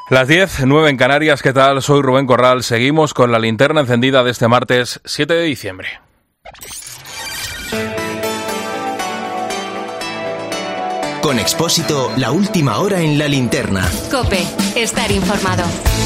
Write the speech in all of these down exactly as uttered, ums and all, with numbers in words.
Las diez, nueve en Canarias, ¿qué tal? Soy Rubén Corral, seguimos con la linterna encendida de este martes siete de diciembre. Con Expósito, la última hora en la linterna. COPE, estar informado.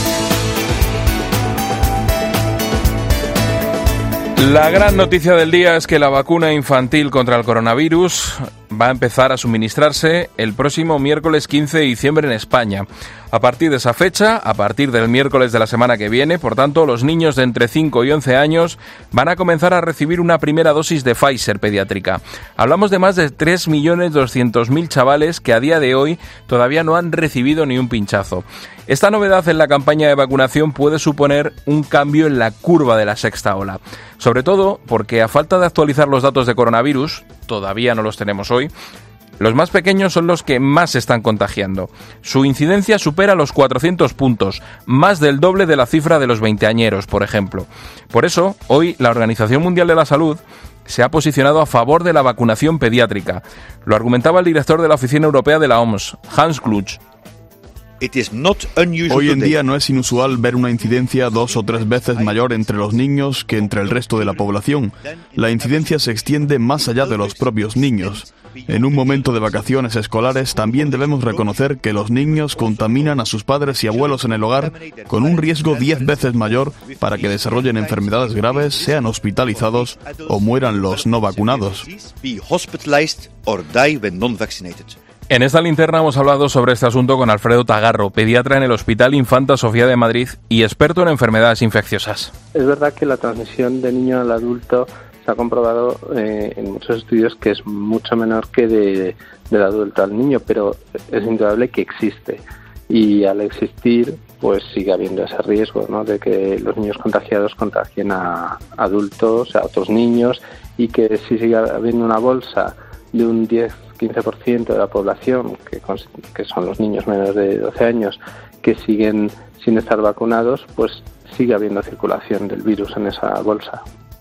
La gran noticia del día es que la vacuna infantil contra el coronavirus va a empezar a suministrarse el próximo miércoles quince de diciembre en España. A partir de esa fecha, a partir del miércoles de la semana que viene, por tanto, los niños de entre cinco y once años van a comenzar a recibir una primera dosis de Pfizer pediátrica. Hablamos de más de tres millones doscientos mil chavales que a día de hoy todavía no han recibido ni un pinchazo. Esta novedad en la campaña de vacunación puede suponer un cambio en la curva de la sexta ola. Sobre todo porque, a falta de actualizar los datos de coronavirus, todavía no los tenemos hoy, los más pequeños son los que más se están contagiando. Su incidencia supera los cuatrocientos puntos, más del doble de la cifra de los veinteañeros, por ejemplo. Por eso, hoy la Organización Mundial de la Salud se ha posicionado a favor de la vacunación pediátrica. Lo argumentaba el director de la Oficina Europea de la O M S, Hans Kluge. Hoy en día no es inusual ver una incidencia dos o tres veces mayor entre los niños que entre el resto de la población. La incidencia se extiende más allá de los propios niños. En un momento de vacaciones escolares también debemos reconocer que los niños contaminan a sus padres y abuelos en el hogar con un riesgo diez veces mayor para que desarrollen enfermedades graves, sean hospitalizados o mueran los no vacunados. En esta linterna hemos hablado sobre este asunto con Alfredo Tagarro, pediatra en el Hospital Infanta Sofía de Madrid y experto en enfermedades infecciosas. Es verdad que la transmisión de niño al adulto se ha comprobado eh, en muchos estudios que es mucho menor que de, del adulto al niño, pero es indudable que existe. Y al existir, pues sigue habiendo ese riesgo, ¿no?, de que los niños contagiados contagien a adultos, a otros niños, y que si sigue habiendo una bolsa de un diez a quince por ciento de la población, que, que son los niños menores de doce años, que siguen sin estar vacunados, pues sigue habiendo circulación del virus en esa bolsa.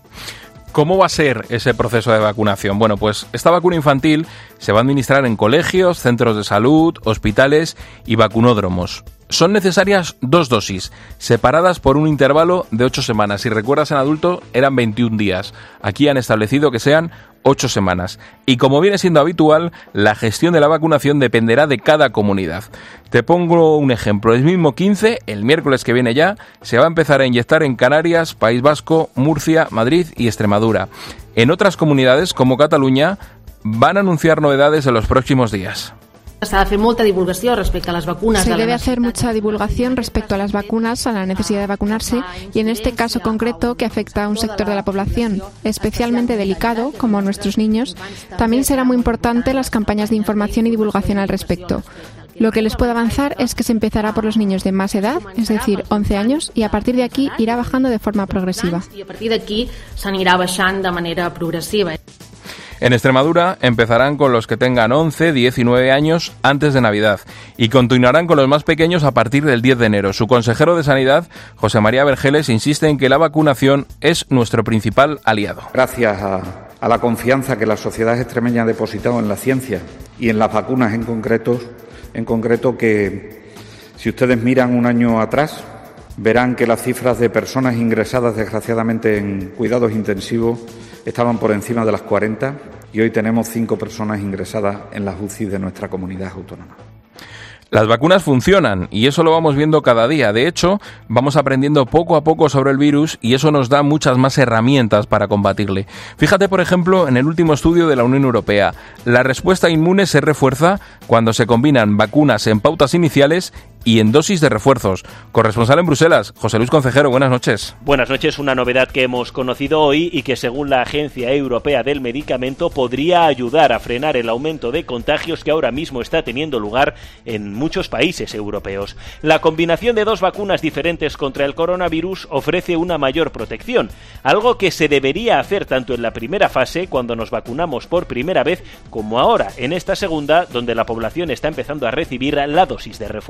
¿Cómo va a ser ese proceso de vacunación? Bueno, pues esta vacuna infantil se va a administrar en colegios, centros de salud, hospitales y vacunódromos. Son necesarias dos dosis, separadas por un intervalo de ocho semanas. Si recuerdas, en adulto eran veintiún días. Aquí han establecido que sean ocho semanas. Y como viene siendo habitual, la gestión de la vacunación dependerá de cada comunidad. Te pongo un ejemplo. El mismo quince, el miércoles que viene ya, se va a empezar a inyectar en Canarias, País Vasco, Murcia, Madrid y Extremadura. En otras comunidades, como Cataluña, van a anunciar novedades en los próximos días. S'ha de fer molta divulgació respecte a las vacunas. Se debe hacer mucha divulgación respecto a las vacunas, a la necesidad de vacunarse y en este caso concreto que afecta a un sector de la población especialmente delicado, como nuestros niños. También será muy importante las campañas de información y divulgación al respecto. Lo que les puedo avanzar es que se empezará por los niños de más edad, es decir, once años, y a partir de aquí irá bajando de forma progresiva. Y a partir d'aquí s'anirà baixant de manera progresiva. En Extremadura empezarán con los que tengan once, diez y nueve años antes de Navidad y continuarán con los más pequeños a partir del diez de enero. Su consejero de Sanidad, José María Vergeles, insiste en que la vacunación es nuestro principal aliado. Gracias a, a la confianza que la sociedad extremeña ha depositado en la ciencia y en las vacunas en concreto, en concreto que si ustedes miran un año atrás, verán que las cifras de personas ingresadas desgraciadamente en cuidados intensivos estaban por encima de las cuarenta y hoy tenemos cinco personas ingresadas en las U C I de nuestra comunidad autónoma. Las vacunas funcionan y eso lo vamos viendo cada día. De hecho, vamos aprendiendo poco a poco sobre el virus y eso nos da muchas más herramientas para combatirle. Fíjate, por ejemplo, en el último estudio de la Unión Europea. La respuesta inmune se refuerza cuando se combinan vacunas en pautas iniciales y en dosis de refuerzos. Corresponsal en Bruselas, José Luis Concejero, buenas noches. Buenas noches, una novedad que hemos conocido hoy y que según la Agencia Europea del Medicamento podría ayudar a frenar el aumento de contagios que ahora mismo está teniendo lugar en muchos países europeos. La combinación de dos vacunas diferentes contra el coronavirus ofrece una mayor protección, algo que se debería hacer tanto en la primera fase, cuando nos vacunamos por primera vez, como ahora, en esta segunda, donde la población está empezando a recibir la dosis de refuerzo.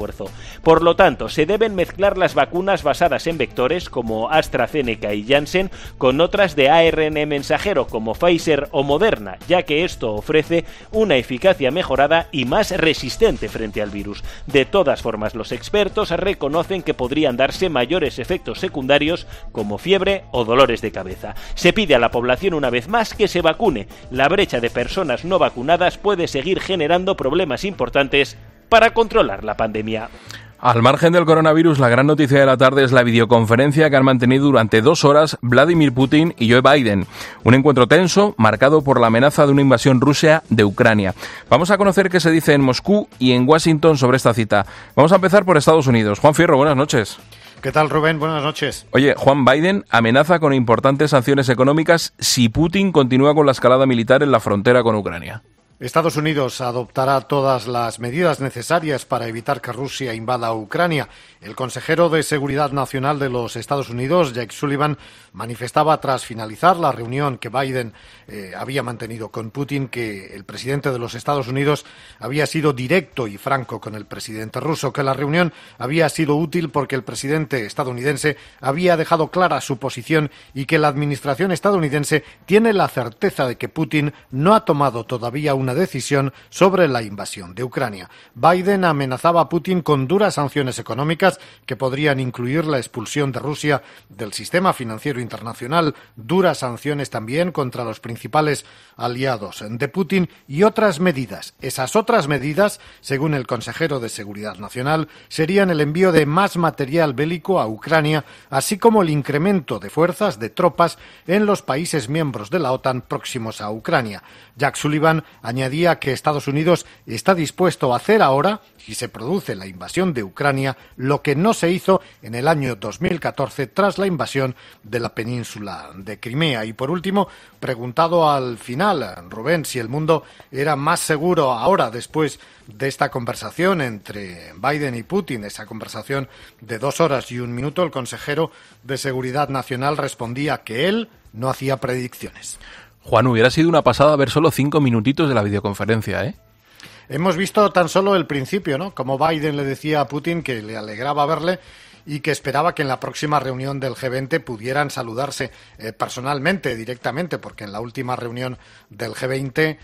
Por lo tanto, se deben mezclar las vacunas basadas en vectores como AstraZeneca y Janssen con otras de A R N mensajero como Pfizer o Moderna, ya que esto ofrece una eficacia mejorada y más resistente frente al virus. De todas formas, los expertos reconocen que podrían darse mayores efectos secundarios como fiebre o dolores de cabeza. Se pide a la población una vez más que se vacune. La brecha de personas no vacunadas puede seguir generando problemas importantes para controlar la pandemia. Al margen del coronavirus, la gran noticia de la tarde es la videoconferencia que han mantenido durante dos horas Vladimir Putin y Joe Biden. Un encuentro tenso, marcado por la amenaza de una invasión rusa de Ucrania. Vamos a conocer qué se dice en Moscú y en Washington sobre esta cita. Vamos a empezar por Estados Unidos. Juan Fierro, buenas noches. ¿Qué tal, Rubén? Buenas noches. Oye, Juan, Biden amenaza con importantes sanciones económicas si Putin continúa con la escalada militar en la frontera con Ucrania. Estados Unidos adoptará todas las medidas necesarias para evitar que Rusia invada Ucrania. El consejero de Seguridad Nacional de los Estados Unidos, Jake Sullivan, manifestaba tras finalizar la reunión que Biden eh, había mantenido con Putin que el presidente de los Estados Unidos había sido directo y franco con el presidente ruso, que la reunión había sido útil porque el presidente estadounidense había dejado clara su posición y que la administración estadounidense tiene la certeza de que Putin no ha tomado todavía una decisión sobre la invasión de Ucrania. Biden amenazaba a Putin con duras sanciones económicas que podrían incluir la expulsión de Rusia del sistema financiero internacional, duras sanciones también contra los principales aliados de Putin y otras medidas. Esas otras medidas, según el consejero de Seguridad Nacional, serían el envío de más material bélico a Ucrania, así como el incremento de fuerzas de tropas en los países miembros de la OTAN próximos a Ucrania. Jack Sullivan añadía que Estados Unidos está dispuesto a hacer ahora, si se produce la invasión de Ucrania, lo que no se hizo en el año dos mil catorce tras la invasión de la península de Crimea. Y por último, preguntado al final, Rubén, si el mundo era más seguro ahora después de esta conversación entre Biden y Putin, esa conversación de dos horas y un minuto, el consejero de Seguridad Nacional respondía que él no hacía predicciones. Juan, hubiera sido una pasada ver solo cinco minutitos de la videoconferencia, ¿eh? Hemos visto tan solo el principio, ¿no? Como Biden le decía a Putin que le alegraba verle y que esperaba que en la próxima reunión del G veinte pudieran saludarse eh, personalmente, directamente, porque en la última reunión del G veinte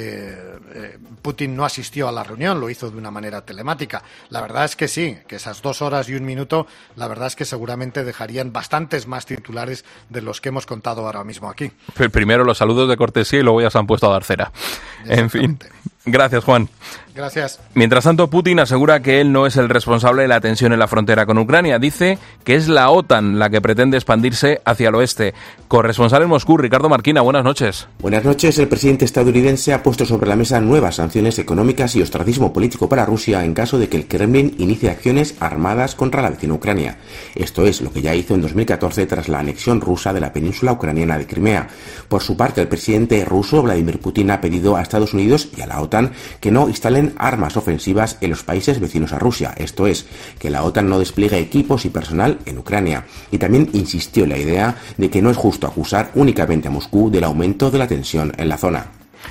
eh, eh, Putin no asistió a la reunión, lo hizo de una manera telemática. La verdad es que sí, que esas dos horas y un minuto, la verdad es que seguramente dejarían bastantes más titulares de los que hemos contado ahora mismo aquí. Primero los saludos de cortesía y luego ya se han puesto a dar cera. En fin. Gracias, Juan. Gracias. Mientras tanto, Putin asegura que él no es el responsable de la tensión en la frontera con Ucrania. Dice que es la OTAN la que pretende expandirse hacia el oeste. Corresponsal en Moscú, Ricardo Marquina, buenas noches. Buenas noches. El presidente estadounidense ha puesto sobre la mesa nuevas sanciones económicas y ostracismo político para Rusia en caso de que el Kremlin inicie acciones armadas contra la vecina Ucrania. Esto es lo que ya hizo en dos mil catorce tras la anexión rusa de la península ucraniana de Crimea. Por su parte, el presidente ruso Vladimir Putin ha pedido a Estados Unidos y a la OTAN que no instalen armas ofensivas en los países vecinos a Rusia, esto es, que la OTAN no despliegue equipos y personal en Ucrania. Y también insistió en la idea de que no es justo acusar únicamente a Moscú del aumento de la tensión en la zona.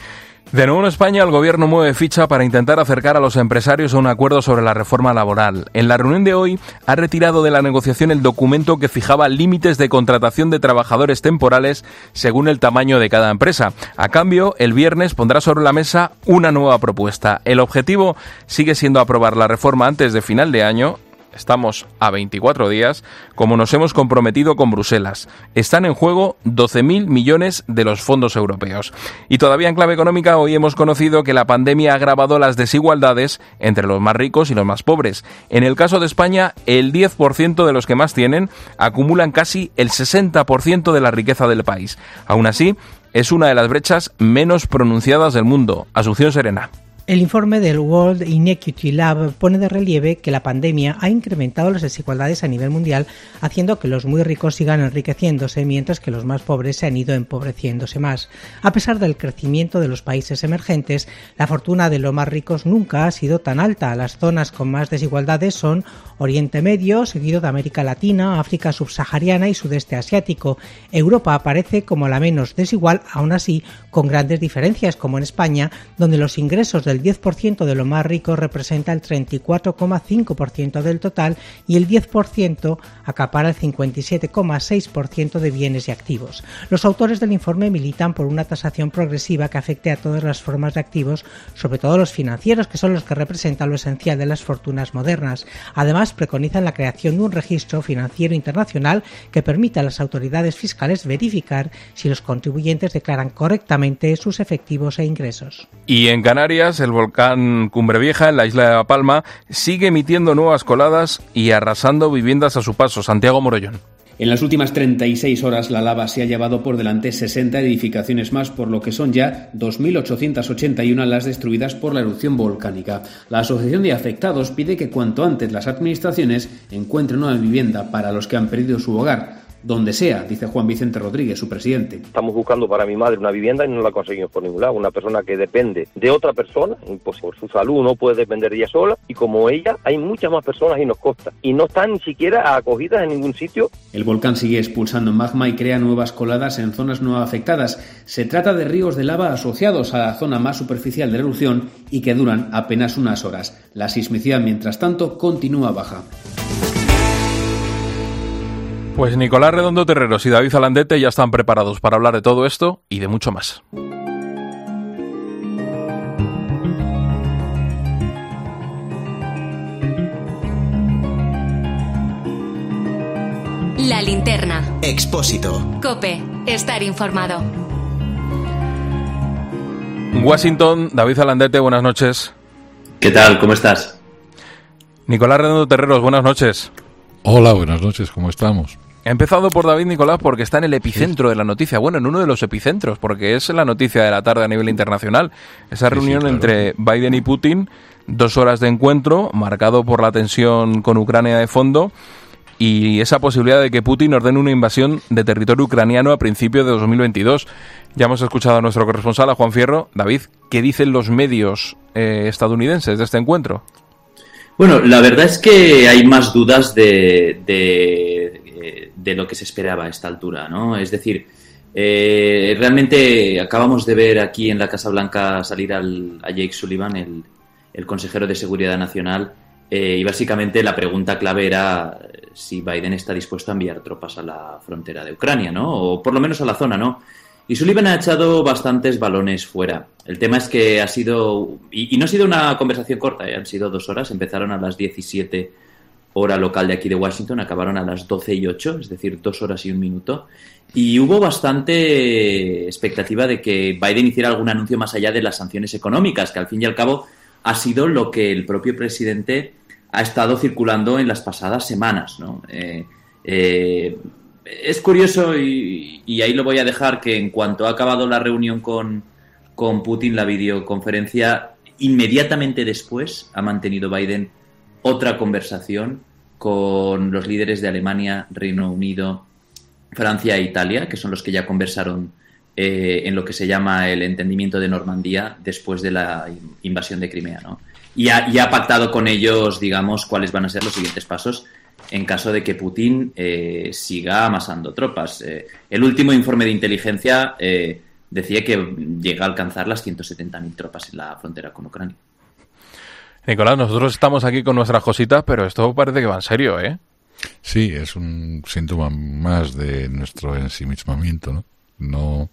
De nuevo en España, el Gobierno mueve ficha para intentar acercar a los empresarios a un acuerdo sobre la reforma laboral. En la reunión de hoy ha retirado de la negociación el documento que fijaba límites de contratación de trabajadores temporales según el tamaño de cada empresa. A cambio, el viernes pondrá sobre la mesa una nueva propuesta. El objetivo sigue siendo aprobar la reforma antes de final de año. Estamos a veinticuatro días, como nos hemos comprometido con Bruselas. Están en juego doce mil millones de los fondos europeos. Y todavía en clave económica, hoy hemos conocido que la pandemia ha agravado las desigualdades entre los más ricos y los más pobres. En el caso de España, el diez por ciento de los que más tienen acumulan casi el sesenta por ciento de la riqueza del país. Aún así, es una de las brechas menos pronunciadas del mundo. Asunción Serena. El informe del World Inequity Lab pone de relieve que la pandemia ha incrementado las desigualdades a nivel mundial, haciendo que los muy ricos sigan enriqueciéndose, mientras que los más pobres se han ido empobreciéndose más. A pesar del crecimiento de los países emergentes, la fortuna de los más ricos nunca ha sido tan alta. Las zonas con más desigualdades son Oriente Medio, seguido de América Latina, África subsahariana y Sudeste Asiático. Europa aparece como la menos desigual, aún así con grandes diferencias, como en España, donde los ingresos del el diez por ciento de los más ricos representa el treinta y cuatro coma cinco por ciento del total y el diez por ciento acapara el cincuenta y siete coma seis por ciento de bienes y activos. Los autores del informe militan por una tasación progresiva que afecte a todas las formas de activos, sobre todo los financieros, que son los que representan lo esencial de las fortunas modernas. Además, preconizan la creación de un registro financiero internacional que permita a las autoridades fiscales verificar si los contribuyentes declaran correctamente sus efectivos e ingresos. Y en Canarias, el volcán Cumbre Vieja, en la isla de La Palma, sigue emitiendo nuevas coladas y arrasando viviendas a su paso. Santiago Morollón. En las últimas treinta y seis horas la lava se ha llevado por delante sesenta edificaciones más, por lo que son ya dos mil ochocientas ochenta y uno las destruidas por la erupción volcánica. La Asociación de Afectados pide que cuanto antes las administraciones encuentren una vivienda para los que han perdido su hogar, donde sea, dice Juan Vicente Rodríguez, su presidente. Estamos buscando para mi madre una vivienda y no la conseguimos por ningún lado. Una persona que depende de otra persona, pues por su salud no puede depender de ella sola, y como ella hay muchas más personas y nos consta. Y no están ni siquiera acogidas en ningún sitio. El volcán sigue expulsando magma y crea nuevas coladas en zonas no afectadas. Se trata de ríos de lava asociados a la zona más superficial de la erupción y que duran apenas unas horas. La sismicidad, mientras tanto, continúa baja. Pues Nicolás Redondo Terreros y David Alandete ya están preparados para hablar de todo esto y de mucho más. La linterna. Expósito. COPE. Estar informado. Washington, David Alandete, buenas noches. ¿Qué tal? ¿Cómo estás? Nicolás Redondo Terreros, buenas noches. Hola, buenas noches, ¿cómo estamos? He empezado por David Nicolás porque está en el epicentro sí. de la noticia. Bueno, en uno de los epicentros, porque es la noticia de la tarde a nivel internacional. Esa sí, reunión sí, claro. entre Biden y Putin, dos horas de encuentro, marcado por la tensión con Ucrania de fondo, y esa posibilidad de que Putin ordene una invasión de territorio ucraniano a principios de dos mil veintidós. Ya hemos escuchado a nuestro corresponsal, a Juan Fierro. David, ¿qué dicen los medios eh, estadounidenses de este encuentro? Bueno, la verdad es que hay más dudas de, de, de lo que se esperaba a esta altura, ¿no? Es decir, eh, realmente acabamos de ver aquí en la Casa Blanca salir al, a Jake Sullivan, el, el consejero de Seguridad Nacional, eh, y básicamente la pregunta clave era si Biden está dispuesto a enviar tropas a la frontera de Ucrania, ¿no? O por lo menos a la zona, ¿no? Y Sullivan ha echado bastantes balones fuera. El tema es que ha sido... Y, y no ha sido una conversación corta, ¿eh? Han sido dos horas. Empezaron a las diecisiete hora local de aquí de Washington, acabaron a las doce y ocho, es decir, dos horas y un minuto. Y hubo bastante expectativa de que Biden hiciera algún anuncio más allá de las sanciones económicas, que al fin y al cabo ha sido lo que el propio presidente ha estado circulando en las pasadas semanas, ¿no? Eh, eh, Es curioso, y, y ahí lo voy a dejar, que en cuanto ha acabado la reunión con, con Putin, la videoconferencia, inmediatamente después ha mantenido Biden otra conversación con los líderes de Alemania, Reino Unido, Francia e Italia, que son los que ya conversaron eh, en lo que se llama el entendimiento de Normandía después de la invasión de Crimea, ¿no? Y ha, y ha pactado con ellos, digamos, cuáles van a ser los siguientes pasos en caso de que Putin eh, siga amasando tropas. Eh, el último informe de inteligencia eh, decía que llega a alcanzar las ciento setenta mil tropas en la frontera con Ucrania. Nicolás, nosotros estamos aquí con nuestras cositas, pero esto parece que va en serio, ¿eh? Sí, es un síntoma más de nuestro ensimismamiento, ¿no? No,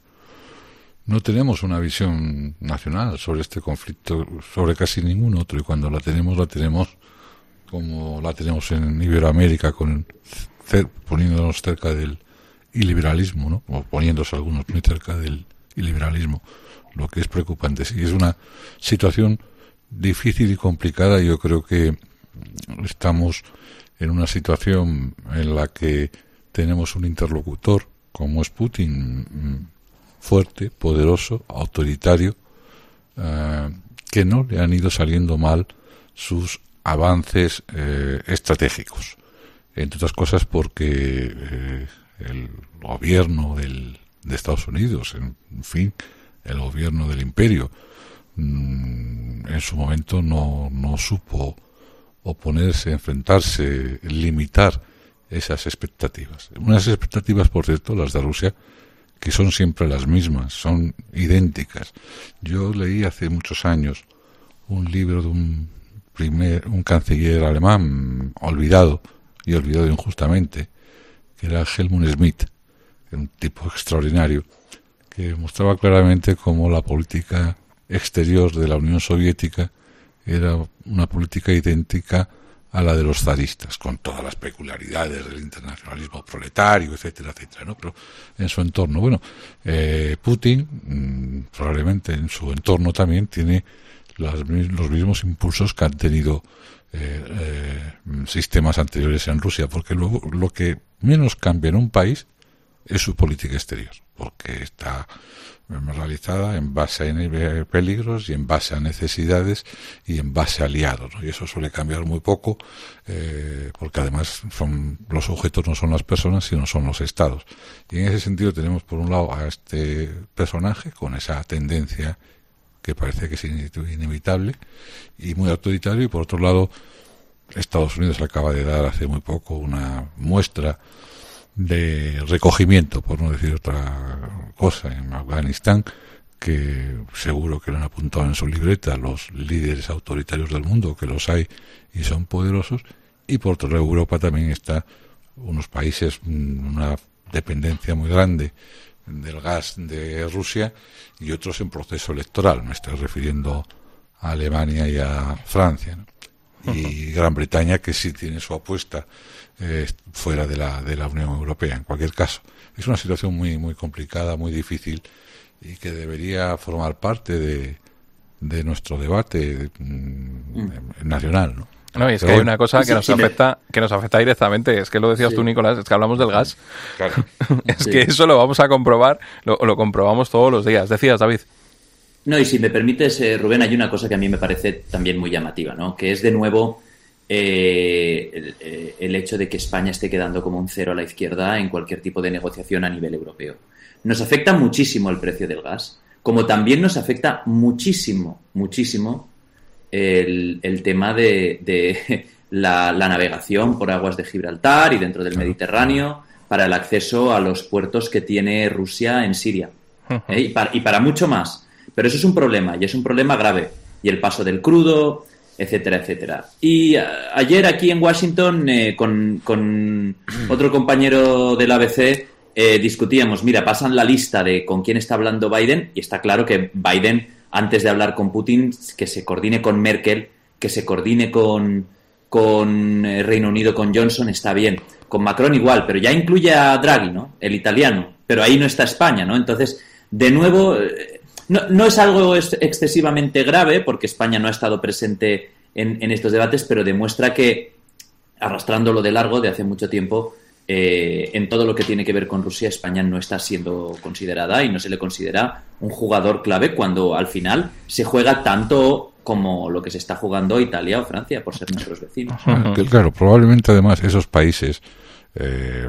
no tenemos una visión nacional sobre este conflicto, sobre casi ningún otro, y cuando la tenemos, la tenemos como la tenemos en Iberoamérica, con cer, poniéndonos cerca del iliberalismo, ¿no? O poniéndose algunos muy cerca del iliberalismo, lo que es preocupante. Sí, es una situación difícil y complicada. Yo creo que estamos en una situación en la que tenemos un interlocutor, como es Putin, fuerte, poderoso, autoritario, uh, que no le han ido saliendo mal sus avances eh, estratégicos, entre otras cosas porque eh, el gobierno del, de Estados Unidos, en, en fin, el gobierno del imperio, mmm, en su momento no, no supo oponerse, enfrentarse, limitar esas expectativas. Unas expectativas, por cierto, las de Rusia, que son siempre las mismas, son idénticas. Yo leí hace muchos años un libro de un primer un canciller alemán olvidado y olvidado injustamente, que era Helmut Schmidt, un tipo extraordinario, que mostraba claramente cómo la política exterior de la Unión Soviética era una política idéntica a la de los zaristas, con todas las peculiaridades del internacionalismo proletario, etcétera, etcétera, ¿no? Pero en su entorno, bueno, eh, Putin mmm, probablemente en su entorno también tiene las, los mismos impulsos que han tenido eh, eh, sistemas anteriores en Rusia, porque luego lo que menos cambia en un país es su política exterior, porque está realizada en base a peligros y en base a necesidades y en base a aliados, ¿no? Y eso suele cambiar muy poco, eh, porque además son los objetos no son las personas, sino son los estados. Y en ese sentido tenemos por un lado a este personaje con esa tendencia que parece que es inevitable y muy autoritario, y por otro lado Estados Unidos acaba de dar hace muy poco una muestra de recogimiento, por no decir otra cosa, en Afganistán, que seguro que lo han apuntado en su libreta los líderes autoritarios del mundo, que los hay y son poderosos. Y por otro lado, Europa también está, unos países, una dependencia muy grande del gas de Rusia y otros en proceso electoral. Me estoy refiriendo a Alemania y a Francia, ¿no? Y Gran Bretaña, que sí tiene su apuesta eh, fuera de la de la Unión Europea. En cualquier caso, es una situación muy muy complicada, muy difícil, y que debería formar parte de, de nuestro debate mm, nacional, ¿no? No, y es Pero que hay bueno, una cosa sí, que nos sí, afecta que nos afecta directamente, es que lo decías Sí. tú, Nicolás, es que hablamos del gas. Claro. Es Sí. que eso lo vamos a comprobar, lo, lo comprobamos todos los días. Decías, David. No, y si me permites, eh, Rubén, hay una cosa que a mí me parece también muy llamativa, ¿no? Que es de nuevo eh, el, eh, el hecho de que España esté quedando como un cero a la izquierda en cualquier tipo de negociación a nivel europeo. Nos afecta muchísimo el precio del gas, como también nos afecta muchísimo, muchísimo el, el tema de, de la, la navegación por aguas de Gibraltar y dentro del Mediterráneo para el acceso a los puertos que tiene Rusia en Siria. ¿eh? Y, para, y para mucho más. Pero eso es un problema, y es un problema grave. Y el paso del crudo, etcétera, etcétera. Y a, ayer aquí en Washington, eh, con, con otro compañero del A B C, eh, discutíamos, mira, pasan la lista de con quién está hablando Biden, y está claro que Biden, antes de hablar con Putin, que se coordine con Merkel, que se coordine con, con eh, Reino Unido, con Johnson, está bien. Con Macron igual, pero ya incluye a Draghi, ¿no? El italiano. Pero ahí no está España, ¿no? Entonces, de nuevo... Eh, No, no es algo ex- excesivamente grave, porque España no ha estado presente en, en estos debates, pero demuestra que, arrastrándolo de largo de hace mucho tiempo, eh, en todo lo que tiene que ver con Rusia, España no está siendo considerada y no se le considera un jugador clave cuando al final se juega tanto como lo que se está jugando Italia o Francia, por ser nuestros vecinos. Que, claro, probablemente además esos países eh,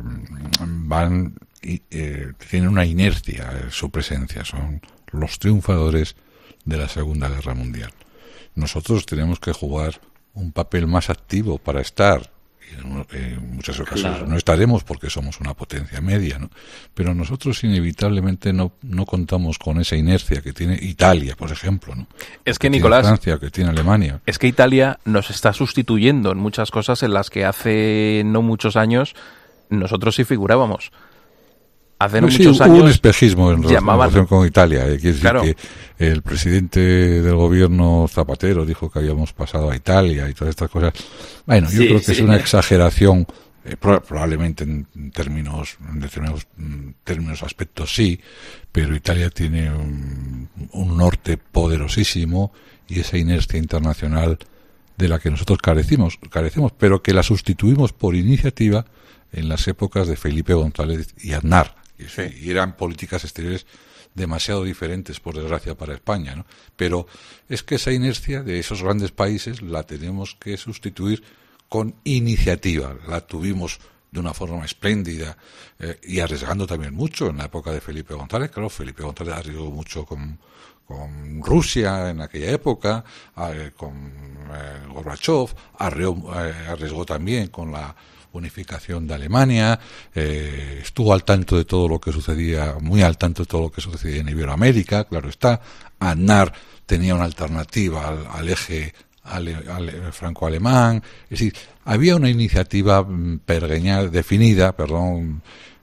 van y eh, tienen una inercia en su presencia, son los triunfadores de la Segunda Guerra Mundial. Nosotros tenemos que jugar un papel más activo para estar, y en, en muchas ocasiones Claro. no estaremos porque somos una potencia media, ¿no? Pero nosotros inevitablemente no, no contamos con esa inercia que tiene Italia, por ejemplo, ¿no? Es que, tiene Nicolás, Francia, que tiene Alemania. Es que Italia nos está sustituyendo en muchas cosas en las que hace no muchos años nosotros sí figurábamos. Hace no Pues sí, muchos hubo años un espejismo en llamaban- relación con Italia. Eh. Quiere decir Claro. que el presidente del gobierno Zapatero dijo que habíamos pasado a Italia y todas estas cosas. Bueno, yo Sí, creo que sí. es una exageración, eh, pro- probablemente en términos, en determinados mm, términos, aspectos sí, pero Italia tiene un, un norte poderosísimo y esa inercia internacional de la que nosotros carecimos, carecemos, pero que la sustituimos por iniciativa en las épocas de Felipe González y Aznar. Y, sí, y eran políticas exteriores demasiado diferentes, por desgracia, para España, ¿no? Pero es que esa inercia de esos grandes países la tenemos que sustituir con iniciativa. La tuvimos de una forma espléndida eh, y arriesgando también mucho en la época de Felipe González. Claro, Felipe González arriesgó mucho con, con Rusia en aquella época, eh, con eh, Gorbachev, arriesgó, eh, arriesgó también con la unificación de Alemania, eh, estuvo al tanto de todo lo que sucedía, muy al tanto de todo lo que sucedía en Iberoamérica, claro está. Aznar tenía una alternativa al, al eje ale, ale, franco-alemán. Es decir, había una iniciativa pergeñal definida, perdón,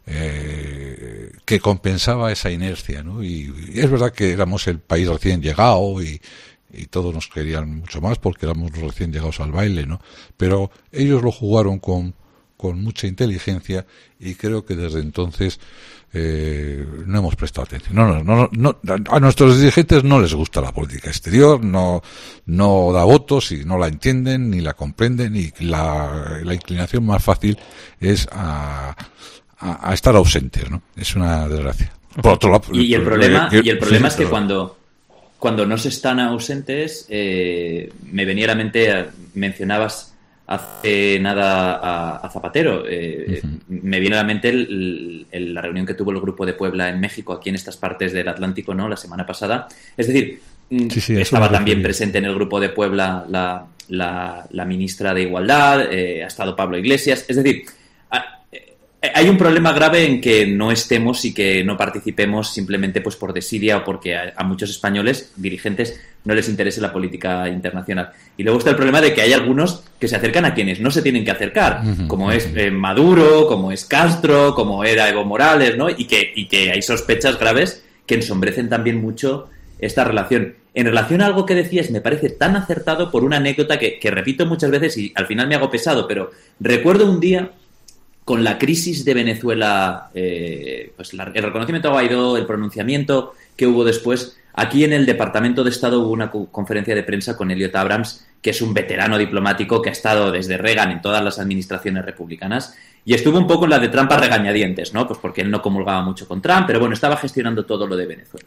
eh, que compensaba esa inercia, ¿no? Y, y es verdad que éramos el país recién llegado y, y todos nos querían mucho más porque éramos los recién llegados al baile, ¿no? Pero ellos lo jugaron con, con mucha inteligencia y creo que desde entonces eh, no hemos prestado atención. No, no, no, no, a nuestros dirigentes no les gusta la política exterior, no, no da votos y no la entienden ni la comprenden, y la, la inclinación más fácil es a, a, a estar ausentes, ¿no? Es una desgracia. Por otro lado, y, y el problema, eh, y el problema sí, es que pero... cuando cuando no se están ausentes, eh, me venía a la mente, mencionabas hace nada a, a Zapatero, eh, uh-huh. me viene a la mente el, el, la reunión que tuvo el Grupo de Puebla en México, aquí en estas partes del Atlántico, ¿no?, la semana pasada. Es decir, sí, sí, estaba también presente en el Grupo de Puebla la, la, la ministra de Igualdad, eh, ha estado Pablo Iglesias. Es decir, hay un problema grave en que no estemos y que no participemos simplemente pues por desidia o porque a, a muchos españoles, dirigentes, no les interese la política internacional. Y luego está el problema de que hay algunos que se acercan a quienes no se tienen que acercar, uh-huh, como uh-huh. es eh, Maduro, como es Castro, como era Evo Morales, ¿no? Y que, y que hay sospechas graves que ensombrecen también mucho esta relación. En relación a algo que decías, me parece tan acertado por una anécdota que, que repito muchas veces y al final me hago pesado, pero recuerdo un día con la crisis de Venezuela, eh, pues la, el reconocimiento a Guaidó, el pronunciamiento que hubo después, aquí en el Departamento de Estado hubo una conferencia de prensa con Elliot Abrams, que es un veterano diplomático que ha estado desde Reagan en todas las administraciones republicanas, y estuvo un poco en la de Trump a regañadientes, ¿no? Pues porque él no comulgaba mucho con Trump, pero bueno, estaba gestionando todo lo de Venezuela.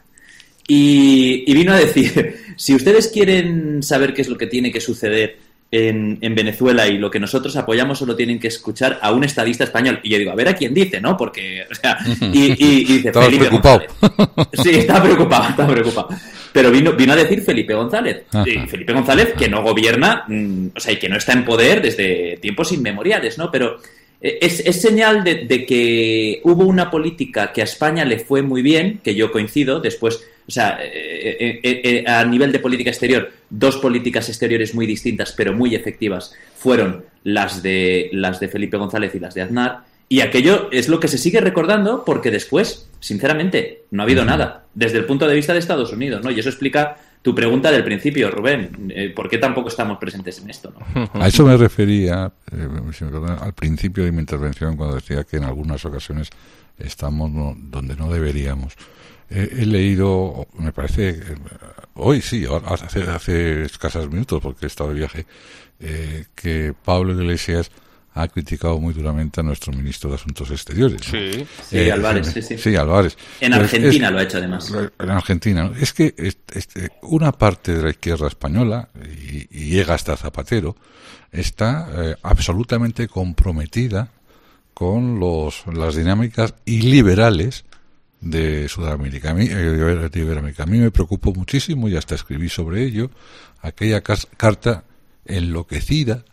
Y, y vino a decir, si ustedes quieren saber qué es lo que tiene que suceder En, en Venezuela y lo que nosotros apoyamos solo tienen que escuchar a un estadista español. Y yo digo, a ver a quién dice, ¿no? Porque, o sea, y, y, y dice estaba Felipe preocupado. González. Sí, estaba preocupado, estaba preocupado. Pero vino, vino a decir Felipe González. Y Felipe González, que no gobierna, mmm, o sea, y que no está en poder desde tiempos inmemoriales, ¿no? Pero es, es señal de, de que hubo una política que a España le fue muy bien, que yo coincido, después... O sea, eh, eh, eh, a nivel de política exterior, dos políticas exteriores muy distintas, pero muy efectivas, fueron las de las de Felipe González y las de Aznar. Y aquello es lo que se sigue recordando porque después, sinceramente, no ha habido nada desde el punto de vista de Estados Unidos, ¿no? Y eso explica tu pregunta del principio, Rubén. Eh, ¿Por qué tampoco estamos presentes en esto, no? A eso me refería eh, al principio de mi intervención cuando decía que en algunas ocasiones estamos no, donde no deberíamos. He leído, me parece, hoy sí, hace, hace escasos minutos, porque he estado de viaje, eh, que Pablo Iglesias ha criticado muy duramente a nuestro ministro de Asuntos Exteriores. Sí, ¿no? sí, eh, Álvarez, sí, sí. Sí, Álvarez. En Argentina es, lo ha hecho, además. En Argentina. ¿no? Es que es, es, una parte de la izquierda española, y, y llega hasta Zapatero, está eh, absolutamente comprometida con los las dinámicas iliberales de Sudamérica. A mí, eh, de Iberoamérica. A mí me preocupó muchísimo, y hasta escribí sobre ello, aquella cas- carta enloquecida,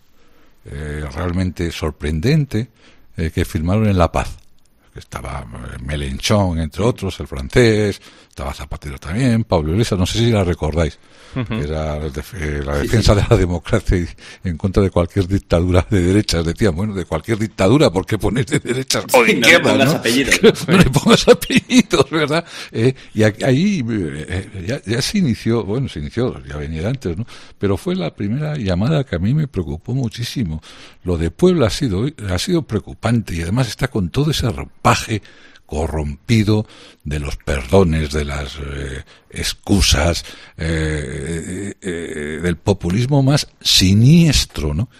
eh, realmente sorprendente, eh, que firmaron en La Paz. Estaba Melenchón, entre otros, el francés, estaba Zapatero también, Pablo Iglesias, no sé si la recordáis, uh-huh. Era la, def- eh, la defensa sí, sí. de la democracia y en contra de cualquier dictadura de derechas. Decían, bueno, de cualquier dictadura, ¿por qué pones de derechas o de sí, izquierda? No le pongas ¿no? apellidos. No le pongas apellidos, ¿verdad? Eh, y ahí eh, ya, ya se inició, bueno, se inició, ya venía antes, ¿no? Pero fue la primera llamada que a mí me preocupó muchísimo. Lo de Puebla ha sido, ha sido preocupante, y además está con todo ese paje corrompido de los perdones, de las eh, excusas, eh, eh, del populismo más siniestro, ¿no?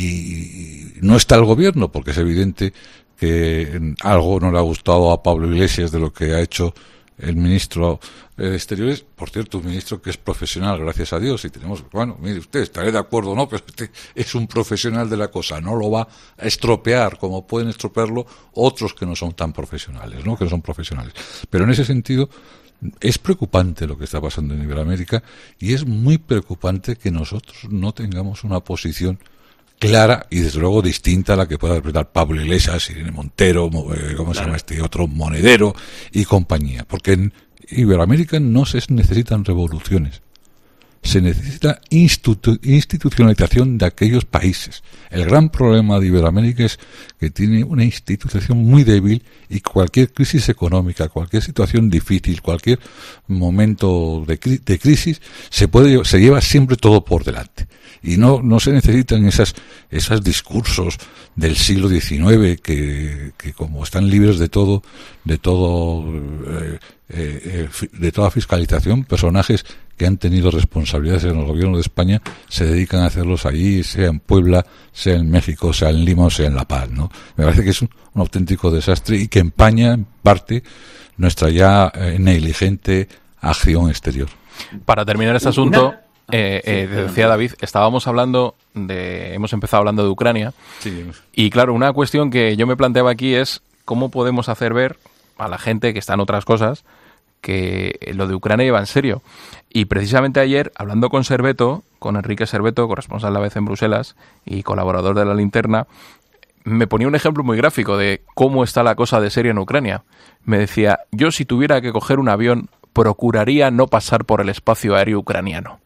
Y no está el gobierno, porque es evidente que algo no le ha gustado a Pablo Iglesias de lo que ha hecho el ministro de Exteriores, por cierto, un ministro que es profesional, gracias a Dios, y tenemos, bueno, mire usted, estaré de acuerdo o no, pero este es un profesional de la cosa, no lo va a estropear como pueden estropearlo otros que no son tan profesionales, ¿no? Que no son profesionales. Pero en ese sentido, es preocupante lo que está pasando en Iberoamérica, y es muy preocupante que nosotros no tengamos una posición clara y desde luego distinta a la que pueda interpretar Pablo Iglesias, Irene Montero, eh, ¿cómo claro. se llama este otro? Monedero y compañía. Porque en Iberoamérica no se necesitan revoluciones. se necesita institu- institucionalización de aquellos países. El gran problema de Iberoamérica es que tiene una institución muy débil y cualquier crisis económica, cualquier situación difícil, cualquier momento de, cri- de crisis, se puede, se lleva siempre todo por delante. Y no, no se necesitan esas, esos discursos del siglo diecinueve que, que como están libres de todo, de todo, eh, eh, de toda fiscalización, personajes que han tenido responsabilidades en el gobierno de España se dedican a hacerlos allí, sea en Puebla, sea en México, sea en Lima o sea en La Paz, ¿no? Me parece que es un, un auténtico desastre y que empaña en parte nuestra ya eh, negligente acción exterior. Para terminar este asunto, eh, eh, decía David, estábamos hablando de, hemos empezado hablando de Ucrania, sí. Y claro, una cuestión que yo me planteaba aquí es cómo podemos hacer ver a la gente que está en otras cosas que lo de Ucrania iba en serio. Y precisamente ayer, hablando con Serveto, con Enrique Serveto, corresponsal de la A B C en Bruselas y colaborador de La Linterna, me ponía un ejemplo muy gráfico de cómo está la cosa de serio en Ucrania. Me decía, yo si tuviera que coger un avión, procuraría no pasar por el espacio aéreo ucraniano.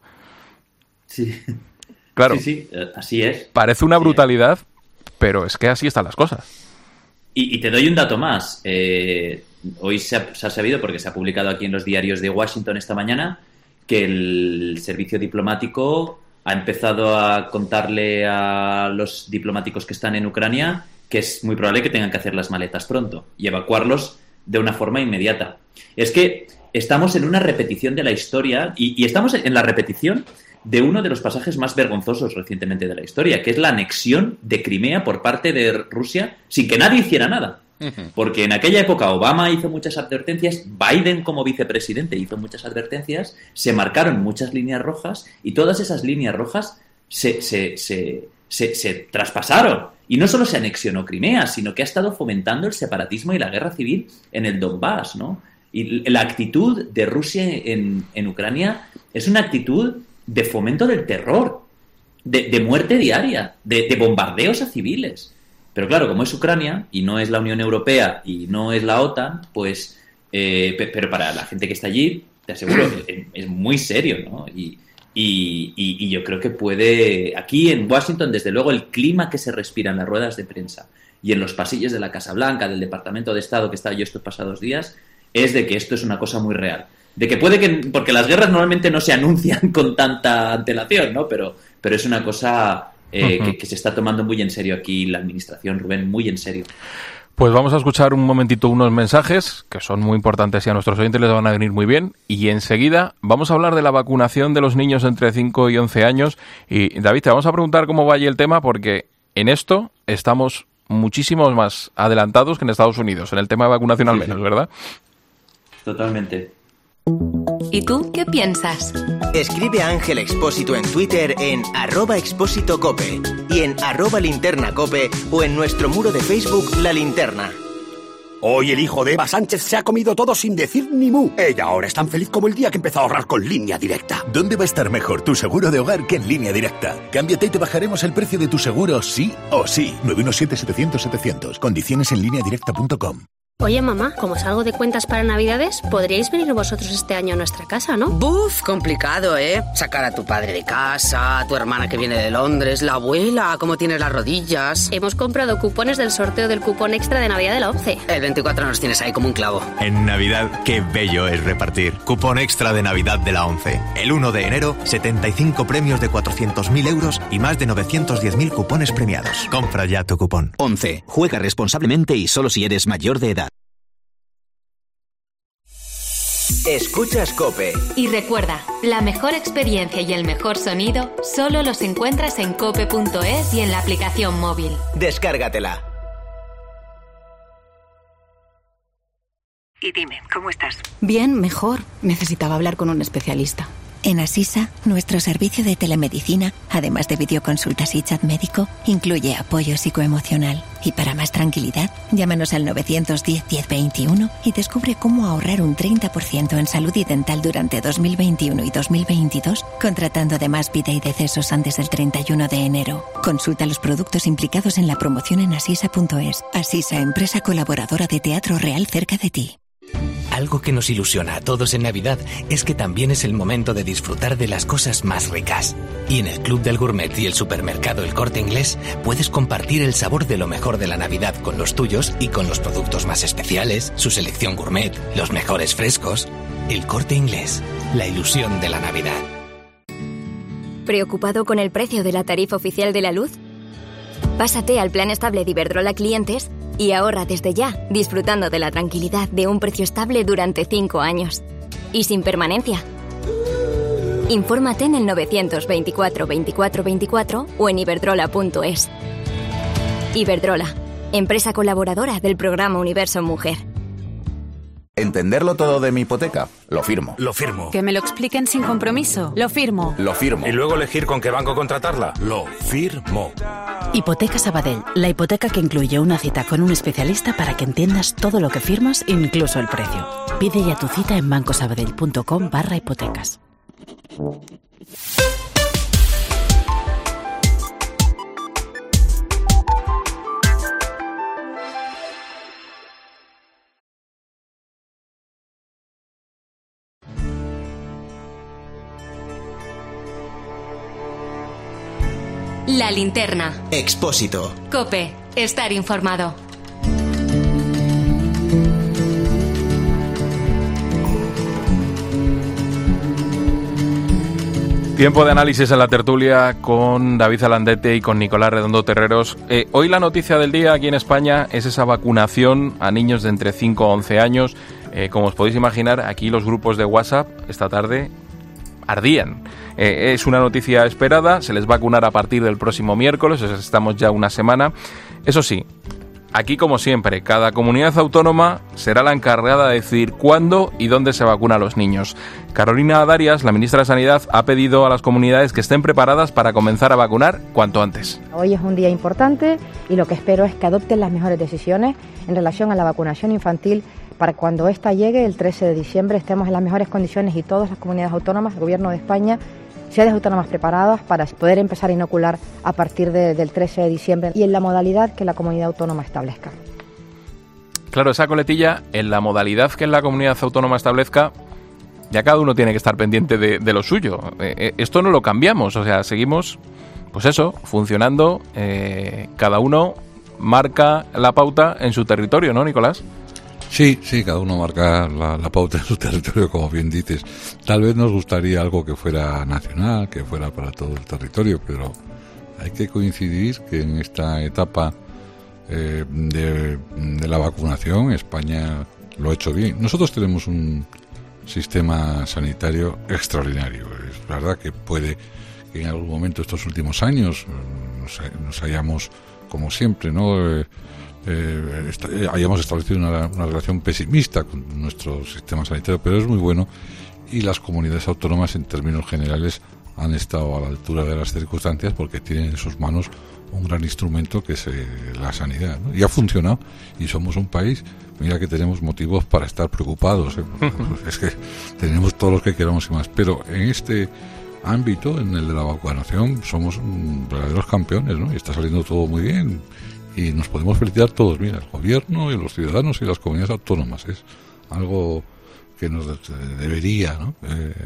Sí. Claro. Sí, sí, así es. Parece una así brutalidad, es. Pero es que así están las cosas. Y, y te doy un dato más. Eh, hoy se ha, se ha sabido, porque se ha publicado aquí en los diarios de Washington esta mañana, que el servicio diplomático ha empezado a contarle a los diplomáticos que están en Ucrania que es muy probable que tengan que hacer las maletas pronto y evacuarlos de una forma inmediata. Es que estamos en una repetición de la historia y, y estamos en la repetición de uno de los pasajes más vergonzosos recientemente de la historia, que es la anexión de Crimea por parte de Rusia sin que nadie hiciera nada. Uh-huh. Porque en aquella época Obama hizo muchas advertencias, Biden como vicepresidente hizo muchas advertencias, se marcaron muchas líneas rojas y todas esas líneas rojas se, se, se, se, se traspasaron. Y no solo se anexionó Crimea, sino que ha estado fomentando el separatismo y la guerra civil en el Donbass, ¿no? Y la actitud de Rusia en, en Ucrania es una actitud de fomento del terror, de, de muerte diaria, de, de bombardeos a civiles. Pero claro, como es Ucrania y no es la Unión Europea y no es la OTAN, pues, eh, pero para la gente que está allí, te aseguro, es, es muy serio, ¿no? Y, y, y, y yo creo que puede, aquí en Washington, desde luego, el clima que se respira en las ruedas de prensa y en los pasillos de la Casa Blanca, del Departamento de Estado que estaba yo estos pasados días, es de que esto es una cosa muy real. De que puede que, porque las guerras normalmente no se anuncian con tanta antelación, ¿no? Pero, pero es una cosa eh, uh-huh. que, que se está tomando muy en serio aquí la administración, Rubén, muy en serio. Pues vamos a escuchar un momentito unos mensajes que son muy importantes y a nuestros oyentes les van a venir muy bien. Y enseguida vamos a hablar de la vacunación de los niños entre cinco y once años. Y David, te vamos a preguntar cómo va allí el tema, porque en esto estamos muchísimo más adelantados que en Estados Unidos, en el tema de vacunación al menos, ¿verdad? Totalmente. ¿Y tú qué piensas? Escribe a Ángel Expósito en Twitter en arroba expósito cope y en arroba linterna cope o en nuestro muro de Facebook La Linterna. Hoy el hijo de Eva Sánchez se ha comido todo sin decir ni mu. Ella ahora es tan feliz como el día que empezó a ahorrar con Línea Directa. ¿Dónde va a estar mejor tu seguro de hogar que en Línea Directa? Cámbiate y te bajaremos el precio de tu seguro sí o sí. nueve uno siete, setecientos, setecientos. Condiciones en línea directa punto com. Oye, mamá, como salgo de cuentas para Navidades, podríais venir vosotros este año a nuestra casa, ¿no? Buf, complicado, ¿eh? Sacar a tu padre de casa, a tu hermana que viene de Londres, la abuela, cómo tienes las rodillas. Hemos comprado cupones del sorteo del cupón extra de Navidad de la ONCE. El veinticuatro nos tienes ahí como un clavo. En Navidad, qué bello es repartir. Cupón extra de Navidad de la ONCE. El uno de enero, setenta y cinco premios de cuatrocientos mil euros y más de novecientos diez mil cupones premiados. Compra ya tu cupón. ONCE. Juega responsablemente y solo si eres mayor de edad. Escuchas COPE. Y recuerda, la mejor experiencia y el mejor sonido solo los encuentras en cope punto es y en la aplicación móvil. Descárgatela. Y dime, ¿cómo estás? Bien, mejor. Necesitaba hablar con un especialista. En Asisa, nuestro servicio de telemedicina, además de videoconsultas y chat médico, incluye apoyo psicoemocional. Y para más tranquilidad, llámanos al nueve uno cero, diez veintiuno y descubre cómo ahorrar un treinta por ciento en salud y dental durante dos mil veintiuno y dos mil veintidós, contratando además vida y decesos antes del treinta y uno de enero. Consulta los productos implicados en la promoción en asisa punto es. Asisa, empresa colaboradora de Teatro Real cerca de ti. Algo que nos ilusiona a todos en Navidad es que también es el momento de disfrutar de las cosas más ricas. Y en el Club del Gourmet y el supermercado El Corte Inglés puedes compartir el sabor de lo mejor de la Navidad con los tuyos y con los productos más especiales, su selección gourmet, los mejores frescos. El Corte Inglés, la ilusión de la Navidad. ¿Preocupado con el precio de la tarifa oficial de la luz? Pásate al plan estable de Iberdrola Clientes y ahorra desde ya, disfrutando de la tranquilidad de un precio estable durante cinco años. Y sin permanencia. Infórmate en el novecientos veinticuatro veinticuatro veinticuatro o en iberdrola punto es. Iberdrola, empresa colaboradora del programa Universo Mujer. ¿Entenderlo todo de mi hipoteca? Lo firmo. Lo firmo. Que me lo expliquen sin compromiso. Lo firmo. Lo firmo. Y luego elegir con qué banco contratarla. Lo firmo. Hipoteca Sabadell, la hipoteca que incluye una cita con un especialista para que entiendas todo lo que firmas, incluso el precio. Pide ya tu cita en bancosabadell.com barra hipotecas. La linterna. Expósito. COPE. Estar informado. Tiempo de análisis en la tertulia con David Alandete y con Nicolás Redondo Terreros. Eh, hoy la noticia del día aquí en España es esa vacunación a niños de entre cinco a once años. Eh, como os podéis imaginar, aquí los grupos de WhatsApp esta tarde ardían. Eh, es una noticia esperada, se les va a vacunar a partir del próximo miércoles, estamos ya una semana. Eso sí, aquí como siempre, cada comunidad autónoma será la encargada de decidir cuándo y dónde se vacuna a los niños. Carolina Darias, la ministra de Sanidad, ha pedido a las comunidades que estén preparadas para comenzar a vacunar cuanto antes. Hoy es un día importante y lo que espero es que adopten las mejores decisiones en relación a la vacunación infantil para cuando ésta llegue el trece de diciembre estemos en las mejores condiciones y todas las comunidades autónomas, el Gobierno de España, ciudades autónomas preparadas para poder empezar a inocular a partir de, del trece de diciembre y en la modalidad que la comunidad autónoma establezca. Claro, esa coletilla, en la modalidad que la comunidad autónoma establezca, ya cada uno tiene que estar pendiente de, de lo suyo. Eh, esto no lo cambiamos, o sea, seguimos, pues eso, funcionando, eh, cada uno marca la pauta en su territorio, ¿no, Nicolás? Sí, sí, cada uno marca la, la pauta en su territorio, como bien dices. Tal vez nos gustaría algo que fuera nacional, que fuera para todo el territorio, pero hay que coincidir que en esta etapa eh, de, de la vacunación España lo ha hecho bien. Nosotros tenemos un sistema sanitario extraordinario. Es verdad que puede que en algún momento estos últimos años nos, nos hayamos, como siempre, ¿no?, Eh, Eh, est- eh, hayamos establecido una, una relación pesimista con nuestro sistema sanitario, pero es muy bueno y las comunidades autónomas en términos generales han estado a la altura de las circunstancias porque tienen en sus manos un gran instrumento que es eh, la sanidad, ¿no? Y ha funcionado y somos un país, mira que tenemos motivos para estar preocupados, ¿eh? Es que tenemos todos los que queramos y más, pero en este ámbito, en el de la vacunación, somos mm, verdaderos campeones, ¿no? Y está saliendo todo muy bien. Y nos podemos felicitar todos, mira, el gobierno y los ciudadanos y las comunidades autónomas. Es algo que nos debería, ¿no?, eh,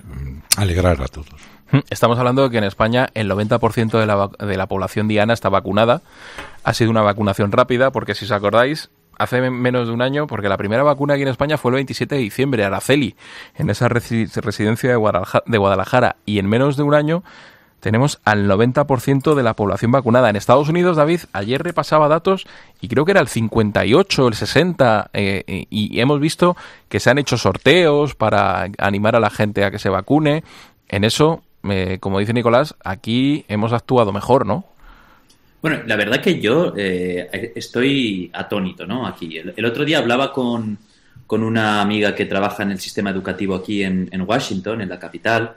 alegrar a todos. Estamos hablando de que en España el noventa por ciento de la, de la población diana está vacunada. Ha sido una vacunación rápida porque, si os acordáis, hace menos de un año, porque la primera vacuna aquí en España fue el veintisiete de diciembre, Araceli, en esa resi- residencia de Guadalajara, de Guadalajara, y en menos de un año tenemos al noventa por ciento de la población vacunada. En Estados Unidos, David, ayer repasaba datos y creo que era el cincuenta y ocho, el sesenta, eh, y hemos visto que se han hecho sorteos para animar a la gente a que se vacune. En eso, eh, como dice Nicolás, aquí hemos actuado mejor, ¿no? Bueno, la verdad que yo eh, estoy atónito, ¿no? Aquí. El, el otro día hablaba con, con una amiga que trabaja en el sistema educativo aquí en, en Washington, en la capital,